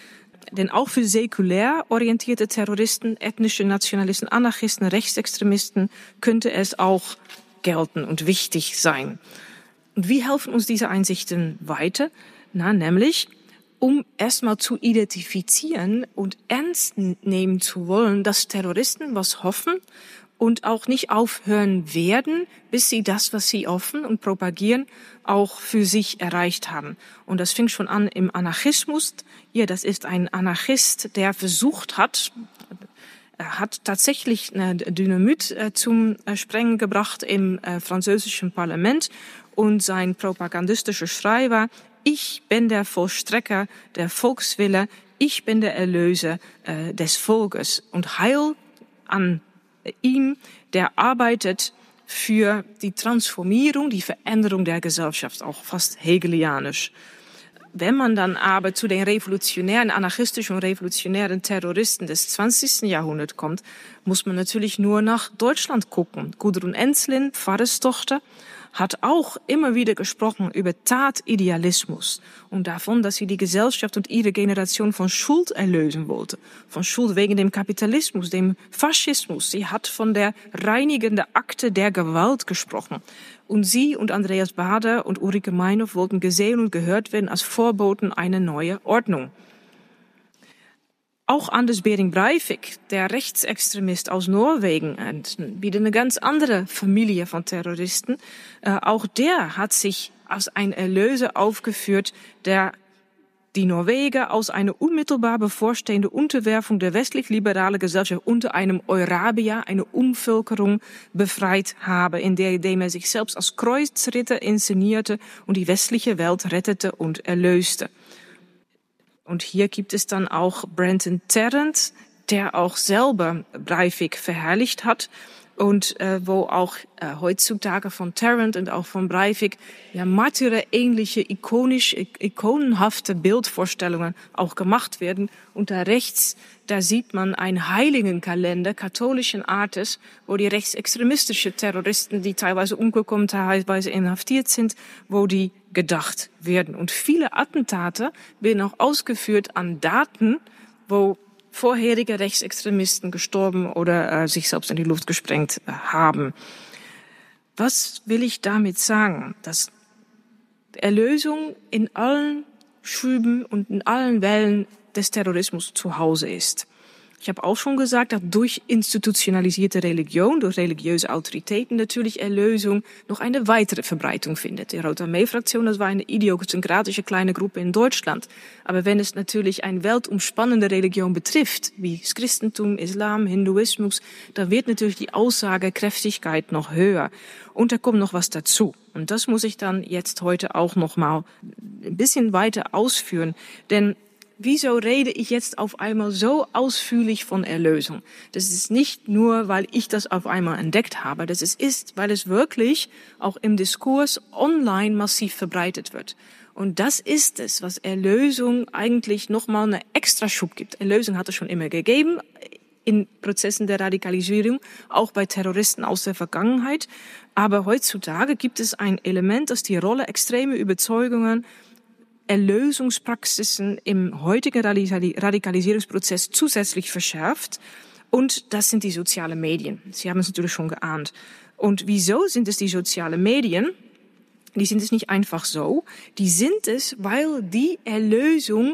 Denn auch für säkulär orientierte Terroristen, ethnische Nationalisten, Anarchisten, Rechtsextremisten könnte es auch gelten und wichtig sein. Und wie helfen uns diese Einsichten weiter? Nämlich, um erstmal zu identifizieren und ernst nehmen zu wollen, dass Terroristen was hoffen und auch nicht aufhören werden, bis sie das, was sie hoffen und propagieren, auch für sich erreicht haben. Und das fing schon an im Anarchismus. Ja, das ist ein Anarchist, der versucht hat, er hat tatsächlich eine Dynamit zum Sprengen gebracht im französischen Parlament. Und sein propagandistischer Schrei war, ich bin der Vollstrecker der Volkswille, ich bin der Erlöser des Volkes. Und Heil an ihm, der arbeitet für die Transformierung, die Veränderung der Gesellschaft, auch fast hegelianisch. Wenn man dann aber zu den revolutionären, anarchistischen und revolutionären Terroristen des 20. Jahrhunderts kommt, muss man natürlich nur nach Deutschland gucken. Gudrun Ensslin, Pfarrerstochter, hat auch immer wieder gesprochen über Tatidealismus und davon, dass sie die Gesellschaft und ihre Generation von Schuld erlösen wollte. Von Schuld wegen dem Kapitalismus, dem Faschismus. Sie hat von der reinigenden Akte der Gewalt gesprochen. Und sie und Andreas Baader und Ulrike Meinhof wollten gesehen und gehört werden als Vorboten einer neuen Ordnung. Auch Anders Behring Breivik, der Rechtsextremist aus Norwegen, wieder eine ganz andere Familie von Terroristen, auch der hat sich als ein Erlöser aufgeführt, der die Norweger aus einer unmittelbar bevorstehenden Unterwerfung der westlich-liberalen Gesellschaft unter einem Eurabia, eine Umvölkerung, befreit habe, indem er sich selbst als Kreuzritter inszenierte und die westliche Welt rettete und erlöste. Und hier gibt es dann auch Brenton Tarrant, der auch selber Breivik verherrlicht hat und wo auch heutzutage von Tarrant und auch von Breivik ja Martyrer-ähnliche, ikonenhafte Bildvorstellungen auch gemacht werden. Und da rechts, da sieht man einen Heiligenkalender katholischen Artes, wo die rechtsextremistische Terroristen, die teilweise umgekommen, teilweise inhaftiert sind, wo die gedacht werden. Und viele Attentate werden auch ausgeführt an Daten, wo vorherige Rechtsextremisten gestorben oder sich selbst in die Luft gesprengt haben. Was will ich damit sagen? Dass Erlösung in allen Schüben und in allen Wellen des Terrorismus zu Hause ist. Ich habe auch schon gesagt, dass durch institutionalisierte Religion, durch religiöse Autoritäten natürlich Erlösung noch eine weitere Verbreitung findet. Die Rote Armee-Fraktion, das war eine idiosynkratische kleine Gruppe in Deutschland. Aber wenn es natürlich eine weltumspannende Religion betrifft, wie das Christentum, Islam, Hinduismus, da wird natürlich die Aussagekräftigkeit noch höher. Und da kommt noch was dazu. Und das muss ich dann jetzt heute auch noch mal ein bisschen weiter ausführen. Denn wieso rede ich jetzt auf einmal so ausführlich von Erlösung? Das ist nicht nur, weil ich das auf einmal entdeckt habe. Das ist, weil es wirklich auch im Diskurs online massiv verbreitet wird. Und das ist es, was Erlösung eigentlich nochmal einen Extraschub gibt. Erlösung hat es schon immer gegeben in Prozessen der Radikalisierung, auch bei Terroristen aus der Vergangenheit. Aber heutzutage gibt es ein Element, das die Rolle extremer Überzeugungen, Erlösungspraxisen im heutigen Radikalisierungsprozess zusätzlich verschärft. Und das sind die sozialen Medien. Sie haben es natürlich schon geahnt. Und wieso sind es die sozialen Medien? Die sind es nicht einfach so. Die sind es, weil die Erlösung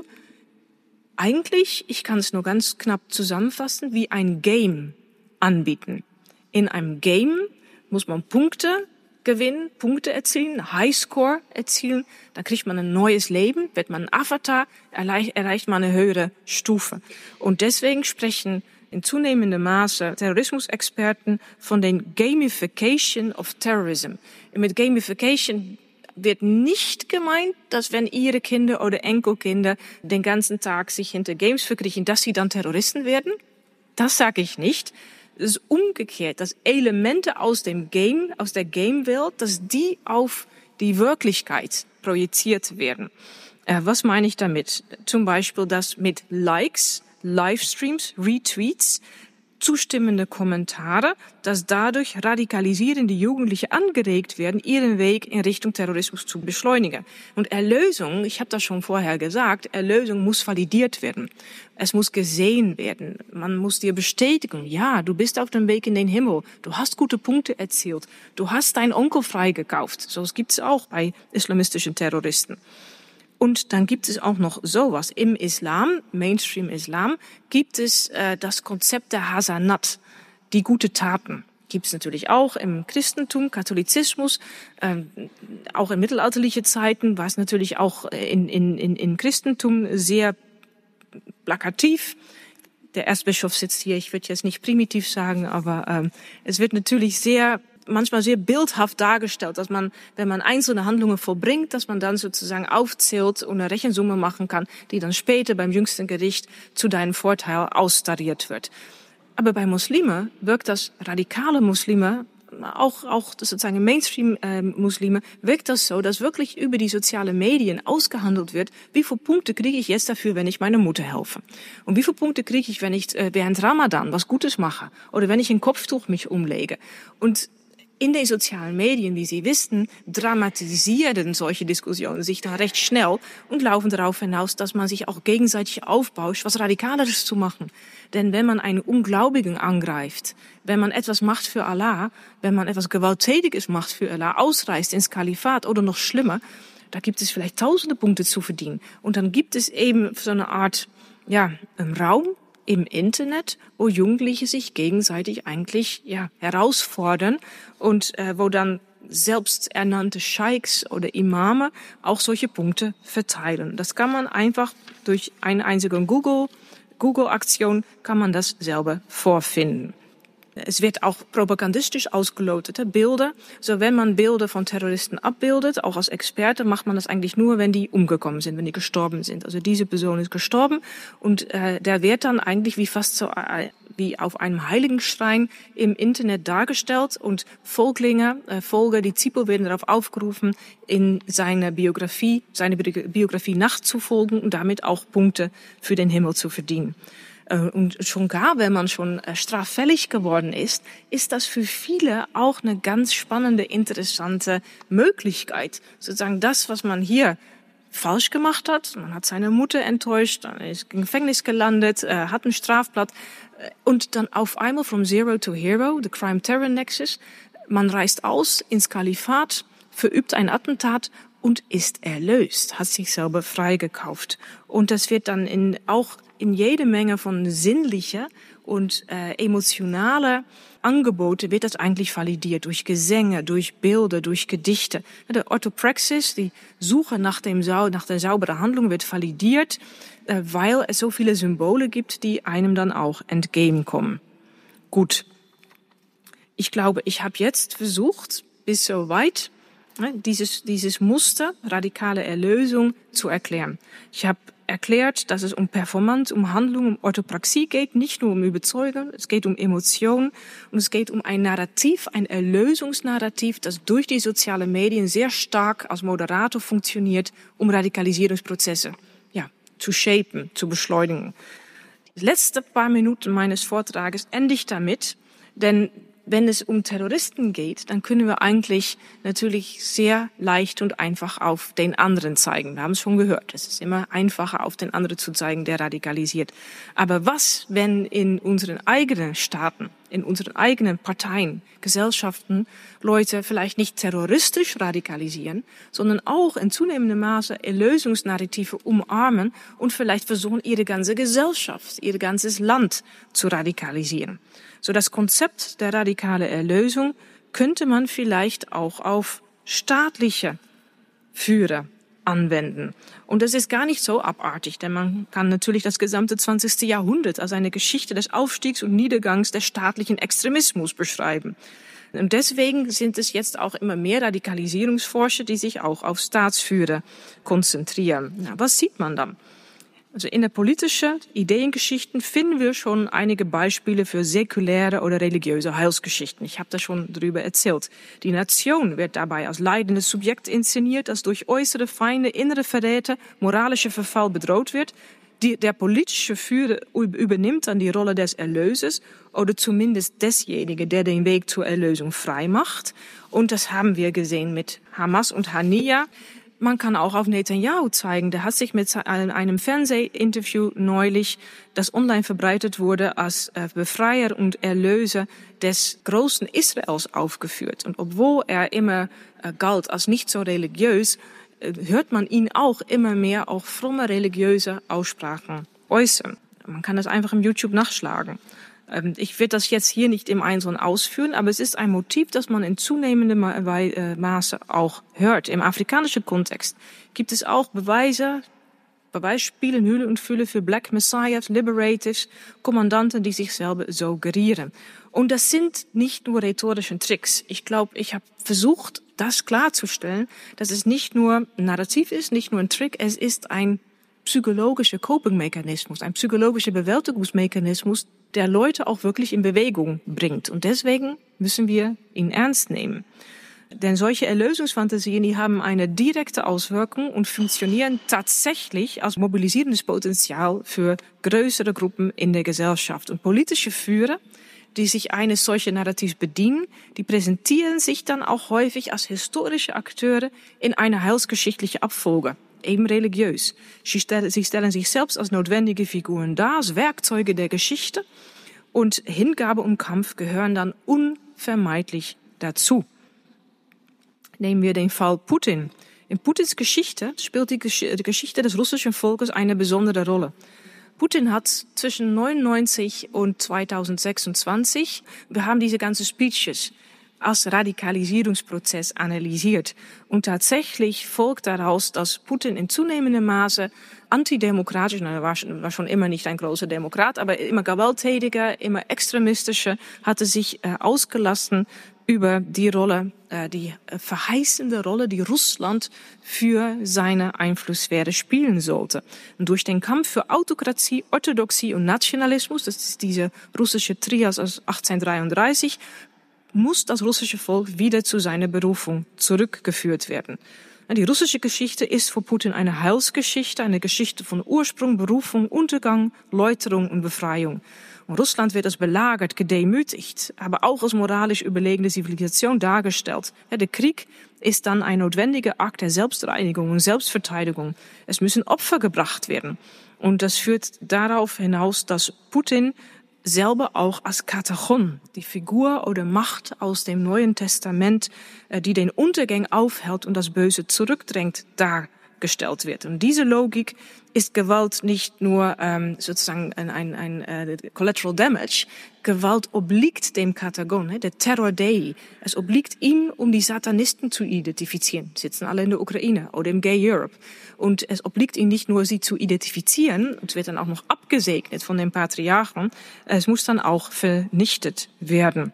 eigentlich, ich kann es nur ganz knapp zusammenfassen, wie ein Game anbieten. In einem Game muss man Punkte gewinnen, Punkte erzielen, Highscore erzielen, dann kriegt man ein neues Leben, wird man ein Avatar, erreicht man eine höhere Stufe. Und deswegen sprechen in zunehmendem Maße Terrorismusexperten von den Gamification of Terrorism. Und mit Gamification wird nicht gemeint, dass wenn Ihre Kinder oder Enkelkinder den ganzen Tag sich hinter Games verkriechen, dass sie dann Terroristen werden. Das sage ich nicht. Es ist umgekehrt, dass Elemente aus dem Game, aus der Game-Welt, dass die auf die Wirklichkeit projiziert werden. Was meine ich damit? Zum Beispiel, dass mit Likes, Livestreams, Retweets, zustimmende Kommentare, dass dadurch radikalisierende Jugendliche angeregt werden, ihren Weg in Richtung Terrorismus zu beschleunigen. Und Erlösung, ich habe das schon vorher gesagt, Erlösung muss validiert werden. Es muss gesehen werden. Man muss dir bestätigen, ja, du bist auf dem Weg in den Himmel. Du hast gute Punkte erzielt. Du hast deinen Onkel freigekauft. So gibt es auch bei islamistischen Terroristen. Und dann gibt es auch noch sowas. Im Islam, Mainstream-Islam, gibt es das Konzept der Hasanat, die gute Taten. Gibt es natürlich auch im Christentum, Katholizismus, auch in mittelalterlichen Zeiten war es natürlich auch in Christentum sehr plakativ. Der Erzbischof sitzt hier, ich würde jetzt nicht primitiv sagen, aber es wird natürlich manchmal sehr bildhaft dargestellt, dass man, wenn man einzelne Handlungen vollbringt, dass man dann sozusagen aufzählt und eine Rechensumme machen kann, die dann später beim jüngsten Gericht zu deinem Vorteil austariert wird. Aber bei Muslime wirkt das, radikale Muslime, auch sozusagen Mainstream-Muslime, wirkt das so, dass wirklich über die sozialen Medien ausgehandelt wird, wie viele Punkte kriege ich jetzt dafür, wenn ich meiner Mutter helfe? Und wie viele Punkte kriege ich, wenn ich während Ramadan was Gutes mache? Oder wenn ich ein Kopftuch mich umlege? Und In den sozialen Medien, wie Sie wissen, dramatisieren solche Diskussionen sich da recht schnell und laufen darauf hinaus, dass man sich auch gegenseitig aufbauscht, was Radikaleres zu machen. Denn wenn man einen Ungläubigen angreift, wenn man etwas macht für Allah, wenn man etwas Gewalttätiges macht für Allah, ausreißt ins Kalifat oder noch schlimmer, da gibt es vielleicht tausende Punkte zu verdienen. Und dann gibt es eben so eine Art, Raum im Internet, wo Jugendliche sich gegenseitig eigentlich, herausfordern und wo dann selbsternannte Scheiks oder Imame auch solche Punkte verteilen. Das kann man einfach durch eine einzige Google-Aktion kann man das selber vorfinden. Es wird auch propagandistisch ausgelotete Bilder. So, wenn man Bilder von Terroristen abbildet, auch als Experte, macht man das eigentlich nur, wenn die umgekommen sind, wenn die gestorben sind. Also diese Person ist gestorben und der wird dann eigentlich wie fast so wie auf einem Heiligenschrein im Internet dargestellt und Folger, Disziple werden darauf aufgerufen, in seine Biografie nachzufolgen und damit auch Punkte für den Himmel zu verdienen. Und schon gar, wenn man schon straffällig geworden ist, ist das für viele auch eine ganz spannende, interessante Möglichkeit. Sozusagen das, was man hier falsch gemacht hat, man hat seine Mutter enttäuscht, dann ist im Gefängnis gelandet, hat ein Strafblatt und dann auf einmal from Zero to Hero, the Crime-Terror-Nexus, man reist aus ins Kalifat, verübt ein Attentat und ist erlöst, hat sich selber freigekauft. Und das wird dann auch in jede Menge von sinnlicher und emotionaler Angebote wird das eigentlich validiert durch Gesänge, durch Bilder, durch Gedichte. Der Orthopraxis, die Suche nach der sauberen Handlung wird validiert, weil es so viele Symbole gibt, die einem dann auch entgegenkommen. Gut, ich glaube, ich habe jetzt versucht, bis so weit dieses Muster radikale Erlösung zu erklären. Ich habe erklärt, dass es um Performance, um Handlung, um Orthopraxie geht, nicht nur um Überzeugung, es geht um Emotionen und es geht um ein Narrativ, ein Erlösungsnarrativ, das durch die sozialen Medien sehr stark als Moderator funktioniert, um Radikalisierungsprozesse zu shapen, zu beschleunigen. Die letzten paar Minuten meines Vortrages ende ich damit, denn wenn es um Terroristen geht, dann können wir eigentlich natürlich sehr leicht und einfach auf den anderen zeigen. Wir haben es schon gehört. Es ist immer einfacher, auf den anderen zu zeigen, der radikalisiert. Aber was, wenn in unseren eigenen Staaten, in unseren eigenen Parteien, Gesellschaften Leute vielleicht nicht terroristisch radikalisieren, sondern auch in zunehmendem Maße Erlösungsnarrative umarmen und vielleicht versuchen, ihre ganze Gesellschaft, ihr ganzes Land zu radikalisieren. So das Konzept der radikalen Erlösung könnte man vielleicht auch auf staatliche Führer anwenden. Und das ist gar nicht so abartig, denn man kann natürlich das gesamte 20. Jahrhundert als eine Geschichte des Aufstiegs und Niedergangs des staatlichen Extremismus beschreiben. Und deswegen sind es jetzt auch immer mehr Radikalisierungsforscher, die sich auch auf Staatsführer konzentrieren. Na, was sieht man dann? Also in der politischen Ideengeschichten finden wir schon einige Beispiele für säkuläre oder religiöse Heilsgeschichten. Ich habe da schon drüber erzählt. Die Nation wird dabei als leidendes Subjekt inszeniert, das durch äußere Feinde, innere Verräter, moralischer Verfall bedroht wird. Der politische Führer übernimmt dann die Rolle des Erlösers oder zumindest desjenigen, der den Weg zur Erlösung frei macht. Und das haben wir gesehen mit Hamas und Haniya. Man kann auch auf Netanyahu zeigen, der hat sich mit einem Fernsehinterview neulich, das online verbreitet wurde, als Befreier und Erlöser des großen Israels aufgeführt. Und obwohl er immer galt als nicht so religiös, hört man ihn auch immer mehr auch fromme religiöse Aussprachen äußern. Man kann das einfach im YouTube nachschlagen. Ich werde das jetzt hier nicht im Einzelnen ausführen, aber es ist ein Motiv, das man in zunehmendem Maße auch hört. Im afrikanischen Kontext gibt es auch Beweisspiele in Hülle und Fülle für Black Messiahs, Liberators, Kommandanten, die sich selber suggerieren. Und das sind nicht nur rhetorische Tricks. Ich glaube, ich habe versucht, das klarzustellen, dass es nicht nur ein Narrativ ist, nicht nur ein Trick, es ist ein psychologischer Coping-Mechanismus, ein psychologischer Bewältigungsmechanismus, der Leute auch wirklich in Bewegung bringt. Und deswegen müssen wir ihn ernst nehmen. Denn solche Erlösungsfantasien, die haben eine direkte Auswirkung und funktionieren tatsächlich als mobilisierendes Potenzial für größere Gruppen in der Gesellschaft. Und politische Führer, die sich eines solchen Narrativs bedienen, die präsentieren sich dann auch häufig als historische Akteure in einer heilsgeschichtlichen Abfolge, eben religiös. Sie stellen sich selbst als notwendige Figuren dar, als Werkzeuge der Geschichte, und Hingabe und Kampf gehören dann unvermeidlich dazu. Nehmen wir den Fall Putin. In Putins Geschichte spielt die Geschichte des russischen Volkes eine besondere Rolle. Putin hat zwischen 1999 und 2026, wir haben diese ganzen Speeches als Radikalisierungsprozess analysiert. Und tatsächlich folgt daraus, dass Putin in zunehmendem Maße antidemokratisch, er war schon immer nicht ein großer Demokrat, aber immer gewalttätiger, immer extremistischer, hatte sich ausgelassen über die Rolle, die verheißende Rolle, die Russland für seine Einflusssphäre spielen sollte. Und durch den Kampf für Autokratie, Orthodoxie und Nationalismus, das ist diese russische Trias aus 1833, muss das russische Volk wieder zu seiner Berufung zurückgeführt werden. Die russische Geschichte ist für Putin eine Heilsgeschichte, eine Geschichte von Ursprung, Berufung, Untergang, Läuterung und Befreiung. Und Russland wird als belagert, gedemütigt, aber auch als moralisch überlegene Zivilisation dargestellt. Der Krieg ist dann ein notwendiger Akt der Selbstreinigung und Selbstverteidigung. Es müssen Opfer gebracht werden. Und das führt darauf hinaus, dass Putin selber auch als Katagon, die Figur oder Macht aus dem Neuen Testament, die den Untergang aufhält und das Böse zurückdrängt, dargestellt wird. Und diese Logik ist Gewalt nicht nur sozusagen ein Collateral Damage. Gewalt obliegt dem Katagon, der Terror Dei. Es obliegt ihm, um die Satanisten zu identifizieren. Sitzen alle in der Ukraine oder im Gay Europe. Und es obliegt ihm nicht nur, sie zu identifizieren, es wird dann auch noch abgesegnet von den Patriarchen, es muss dann auch vernichtet werden.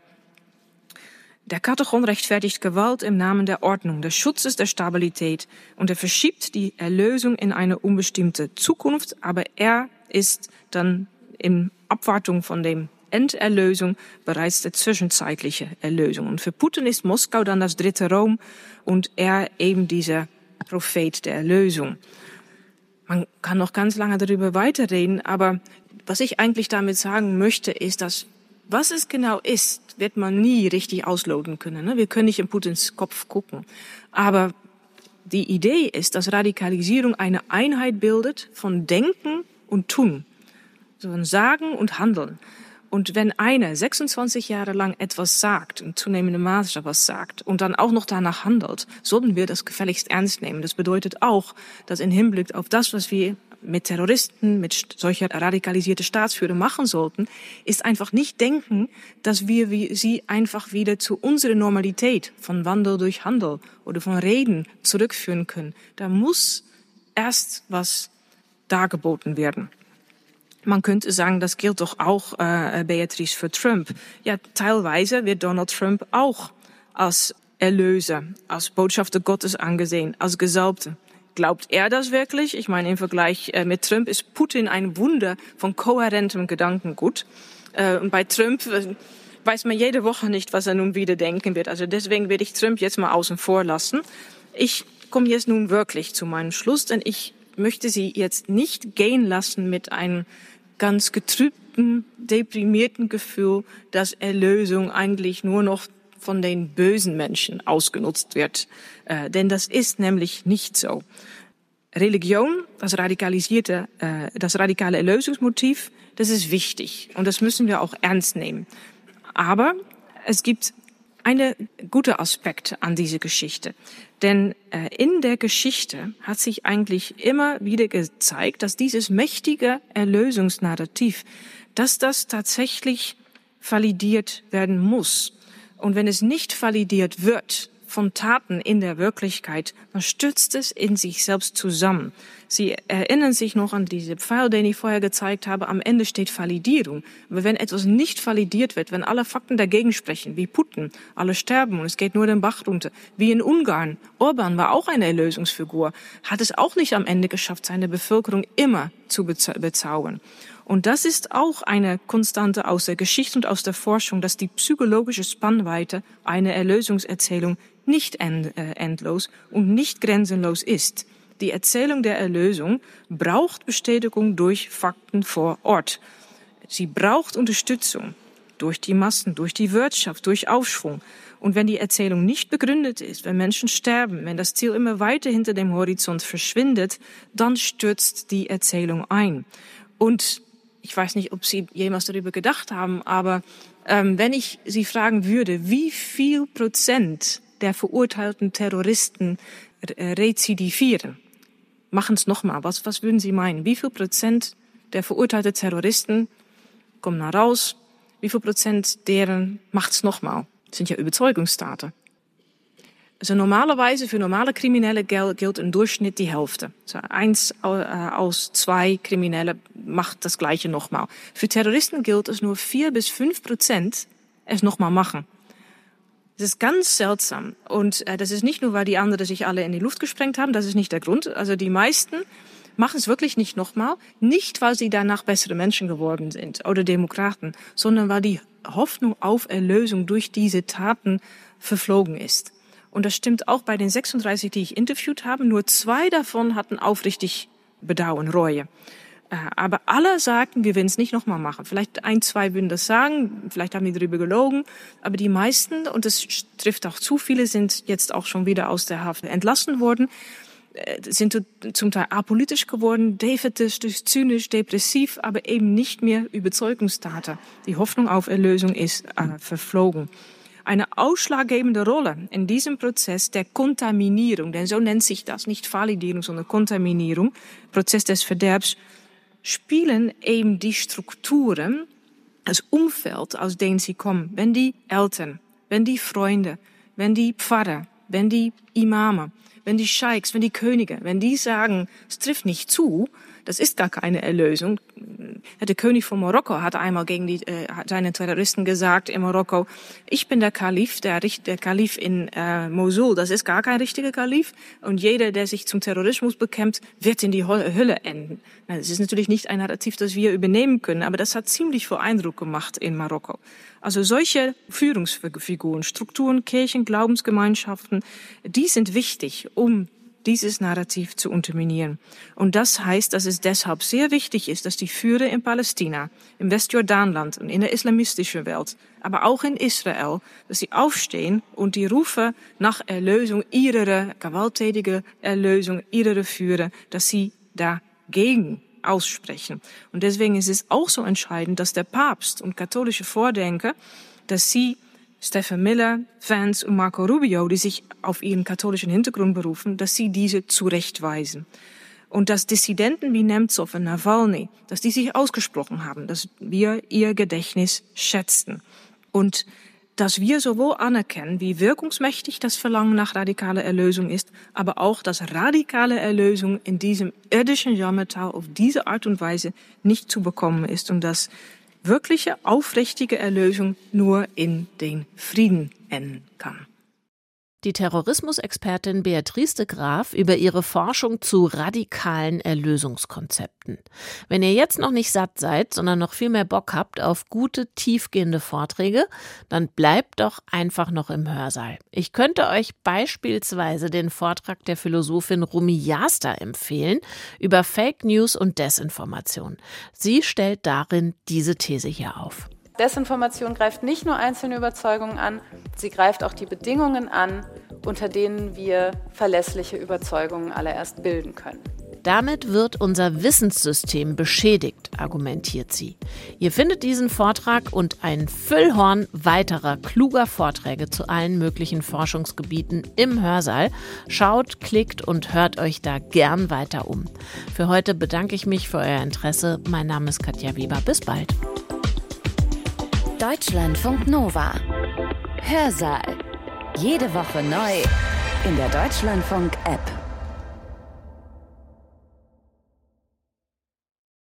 Der Katagon rechtfertigt Gewalt im Namen der Ordnung, des Schutzes der Stabilität, und er verschiebt die Erlösung in eine unbestimmte Zukunft, aber er ist dann in Abwartung von dem Enderlösung bereits der zwischenzeitliche Erlösung. Und für Putin ist Moskau dann das dritte Rom und er eben dieser Prophet der Erlösung. Man kann noch ganz lange darüber weiterreden, aber was ich eigentlich damit sagen möchte, ist, dass was es genau ist, wird man nie richtig ausloten können. Wir können nicht in Putins Kopf gucken. Aber die Idee ist, dass Radikalisierung eine Einheit bildet von Denken und Tun, von Sagen und Handeln. Und wenn einer 26 Jahre lang etwas sagt, in zunehmendem Maße was sagt und dann auch noch danach handelt, sollten wir das gefälligst ernst nehmen. Das bedeutet auch, dass im Hinblick auf das, was wir mit Terroristen, mit solcher radikalisierten Staatsführer machen sollten, ist einfach nicht denken, dass wir sie einfach wieder zu unserer Normalität von Wandel durch Handel oder von Reden zurückführen können. Da muss erst was dargeboten werden. Man könnte sagen, das gilt doch auch, Beatrice, für Trump. Ja, teilweise wird Donald Trump auch als Erlöser, als Botschafter Gottes angesehen, als Gesalbte. Glaubt er das wirklich? Ich meine, im Vergleich mit Trump ist Putin ein Wunder von kohärentem Gedankengut. Und bei Trump weiß man jede Woche nicht, was er nun wieder denken wird. Also deswegen werde ich Trump jetzt mal außen vor lassen. Ich komme jetzt nun wirklich zu meinem Schluss, denn ich möchte Sie jetzt nicht gehen lassen mit einem ganz getrübten, deprimierten Gefühl, dass Erlösung eigentlich nur noch von den bösen Menschen ausgenutzt wird. Denn das ist nämlich nicht so. Religion, das radikale Erlösungsmotiv, das ist wichtig und das müssen wir auch ernst nehmen. Aber es gibt einen guten Aspekt an dieser Geschichte. Denn in der Geschichte hat sich eigentlich immer wieder gezeigt, dass dieses mächtige Erlösungsnarrativ, dass das tatsächlich validiert werden muss. Und wenn es nicht validiert wird von Taten in der Wirklichkeit, dann stürzt es in sich selbst zusammen. Sie erinnern sich noch an diese Pfeil, den ich vorher gezeigt habe. Am Ende steht Validierung. Aber wenn etwas nicht validiert wird, wenn alle Fakten dagegen sprechen, wie Putin, alle sterben und es geht nur den Bach runter, wie in Ungarn. Orban war auch eine Erlösungsfigur, hat es auch nicht am Ende geschafft, seine Bevölkerung immer zu bezaubern. Und das ist auch eine Konstante aus der Geschichte und aus der Forschung, dass die psychologische Spannweite einer Erlösungserzählung nicht endlos und nicht grenzenlos ist. Die Erzählung der Erlösung braucht Bestätigung durch Fakten vor Ort. Sie braucht Unterstützung durch die Massen, durch die Wirtschaft, durch Aufschwung. Und wenn die Erzählung nicht begründet ist, wenn Menschen sterben, wenn das Ziel immer weiter hinter dem Horizont verschwindet, dann stürzt die Erzählung ein. Und ich weiß nicht, ob Sie jemals darüber gedacht haben, aber wenn ich Sie fragen würde, wie viel Prozent der verurteilten Terroristen rezidivieren, machen es nochmal. Was würden Sie meinen? Wie viel Prozent der verurteilten Terroristen kommen da raus? Wie viel Prozent deren macht es nochmal? Das sind ja Überzeugungsdaten. Also normalerweise für normale Kriminelle gilt im Durchschnitt die Hälfte. Also 1 aus 2 Kriminelle macht das Gleiche nochmal. Für Terroristen gilt es nur 4-5% es nochmal machen. Das ist ganz seltsam. Und das ist nicht nur, weil die anderen sich alle in die Luft gesprengt haben. Das ist nicht der Grund. Also die meisten machen es wirklich nicht nochmal. Nicht, weil sie danach bessere Menschen geworden sind oder Demokraten, sondern weil die Hoffnung auf Erlösung durch diese Taten verflogen ist. Und das stimmt auch bei den 36, die ich interviewt habe. Nur 2 davon hatten aufrichtig Bedauern, Reue. Aber alle sagten, wir werden es nicht nochmal machen. Vielleicht 1, 2 würden das sagen, vielleicht haben die darüber gelogen. Aber die meisten, und das trifft auch zu, viele sind jetzt auch schon wieder aus der Haft entlassen worden, sind zum Teil apolitisch geworden, defätistisch, zynisch, depressiv, aber eben nicht mehr Überzeugungsdaten. Die Hoffnung auf Erlösung ist verflogen. Eine ausschlaggebende Rolle in diesem Prozess der Kontaminierung, denn so nennt sich das, nicht Validierung, sondern Kontaminierung, Prozess des Verderbs, spielen eben die Strukturen, das Umfeld, aus denen sie kommen. Wenn die Eltern, wenn die Freunde, wenn die Pfarrer, wenn die Imame, wenn die Scheiks, wenn die Könige, wenn die sagen, es trifft nicht zu, das ist gar keine Erlösung. Der König von Marokko hat einmal gegen seine Terroristen gesagt in Marokko, ich bin der Kalif, der Kalif in Mosul, das ist gar kein richtiger Kalif. Und jeder, der sich zum Terrorismus bekämpft, wird in die Hölle enden. Das ist natürlich nicht ein Narrativ, das wir übernehmen können, aber das hat ziemlich viel Eindruck gemacht in Marokko. Also solche Führungsfiguren, Strukturen, Kirchen, Glaubensgemeinschaften, die sind wichtig, um dieses Narrativ zu unterminieren. Und das heißt, dass es deshalb sehr wichtig ist, dass die Führer in Palästina, im Westjordanland und in der islamistischen Welt, aber auch in Israel, dass sie aufstehen und die Rufe nach Erlösung ihrer gewalttätigen Erlösung ihrer Führer, dass sie dagegen aussprechen. Und deswegen ist es auch so entscheidend, dass der Papst und katholische Vordenker, dass sie Stephen Miller, Vance und Marco Rubio, die sich auf ihren katholischen Hintergrund berufen, dass sie diese zurechtweisen. Und dass Dissidenten wie Nemtsov und Nawalny, dass die sich ausgesprochen haben, dass wir ihr Gedächtnis schätzen. Und dass wir sowohl anerkennen, wie wirkungsmächtig das Verlangen nach radikaler Erlösung ist, aber auch, dass radikale Erlösung in diesem irdischen Jammertal auf diese Art und Weise nicht zu bekommen ist und dass wirkliche, aufrichtige Erlösung nur in den Frieden enden kann. Die Terrorismusexpertin Beatrice de Graaf über ihre Forschung zu radikalen Erlösungskonzepten. Wenn ihr jetzt noch nicht satt seid, sondern noch viel mehr Bock habt auf gute, tiefgehende Vorträge, dann bleibt doch einfach noch im Hörsaal. Ich könnte euch beispielsweise den Vortrag der Philosophin Rumi Jastar empfehlen über Fake News und Desinformation. Sie stellt darin diese These hier auf. Desinformation greift nicht nur einzelne Überzeugungen an, sie greift auch die Bedingungen an, unter denen wir verlässliche Überzeugungen allererst bilden können. Damit wird unser Wissenssystem beschädigt, argumentiert sie. Ihr findet diesen Vortrag und ein Füllhorn weiterer kluger Vorträge zu allen möglichen Forschungsgebieten im Hörsaal. Schaut, klickt und hört euch da gern weiter um. Für heute bedanke ich mich für euer Interesse. Mein Name ist Katja Weber. Bis bald. Deutschlandfunk Nova. Hörsaal. Jede Woche neu in der Deutschlandfunk-App.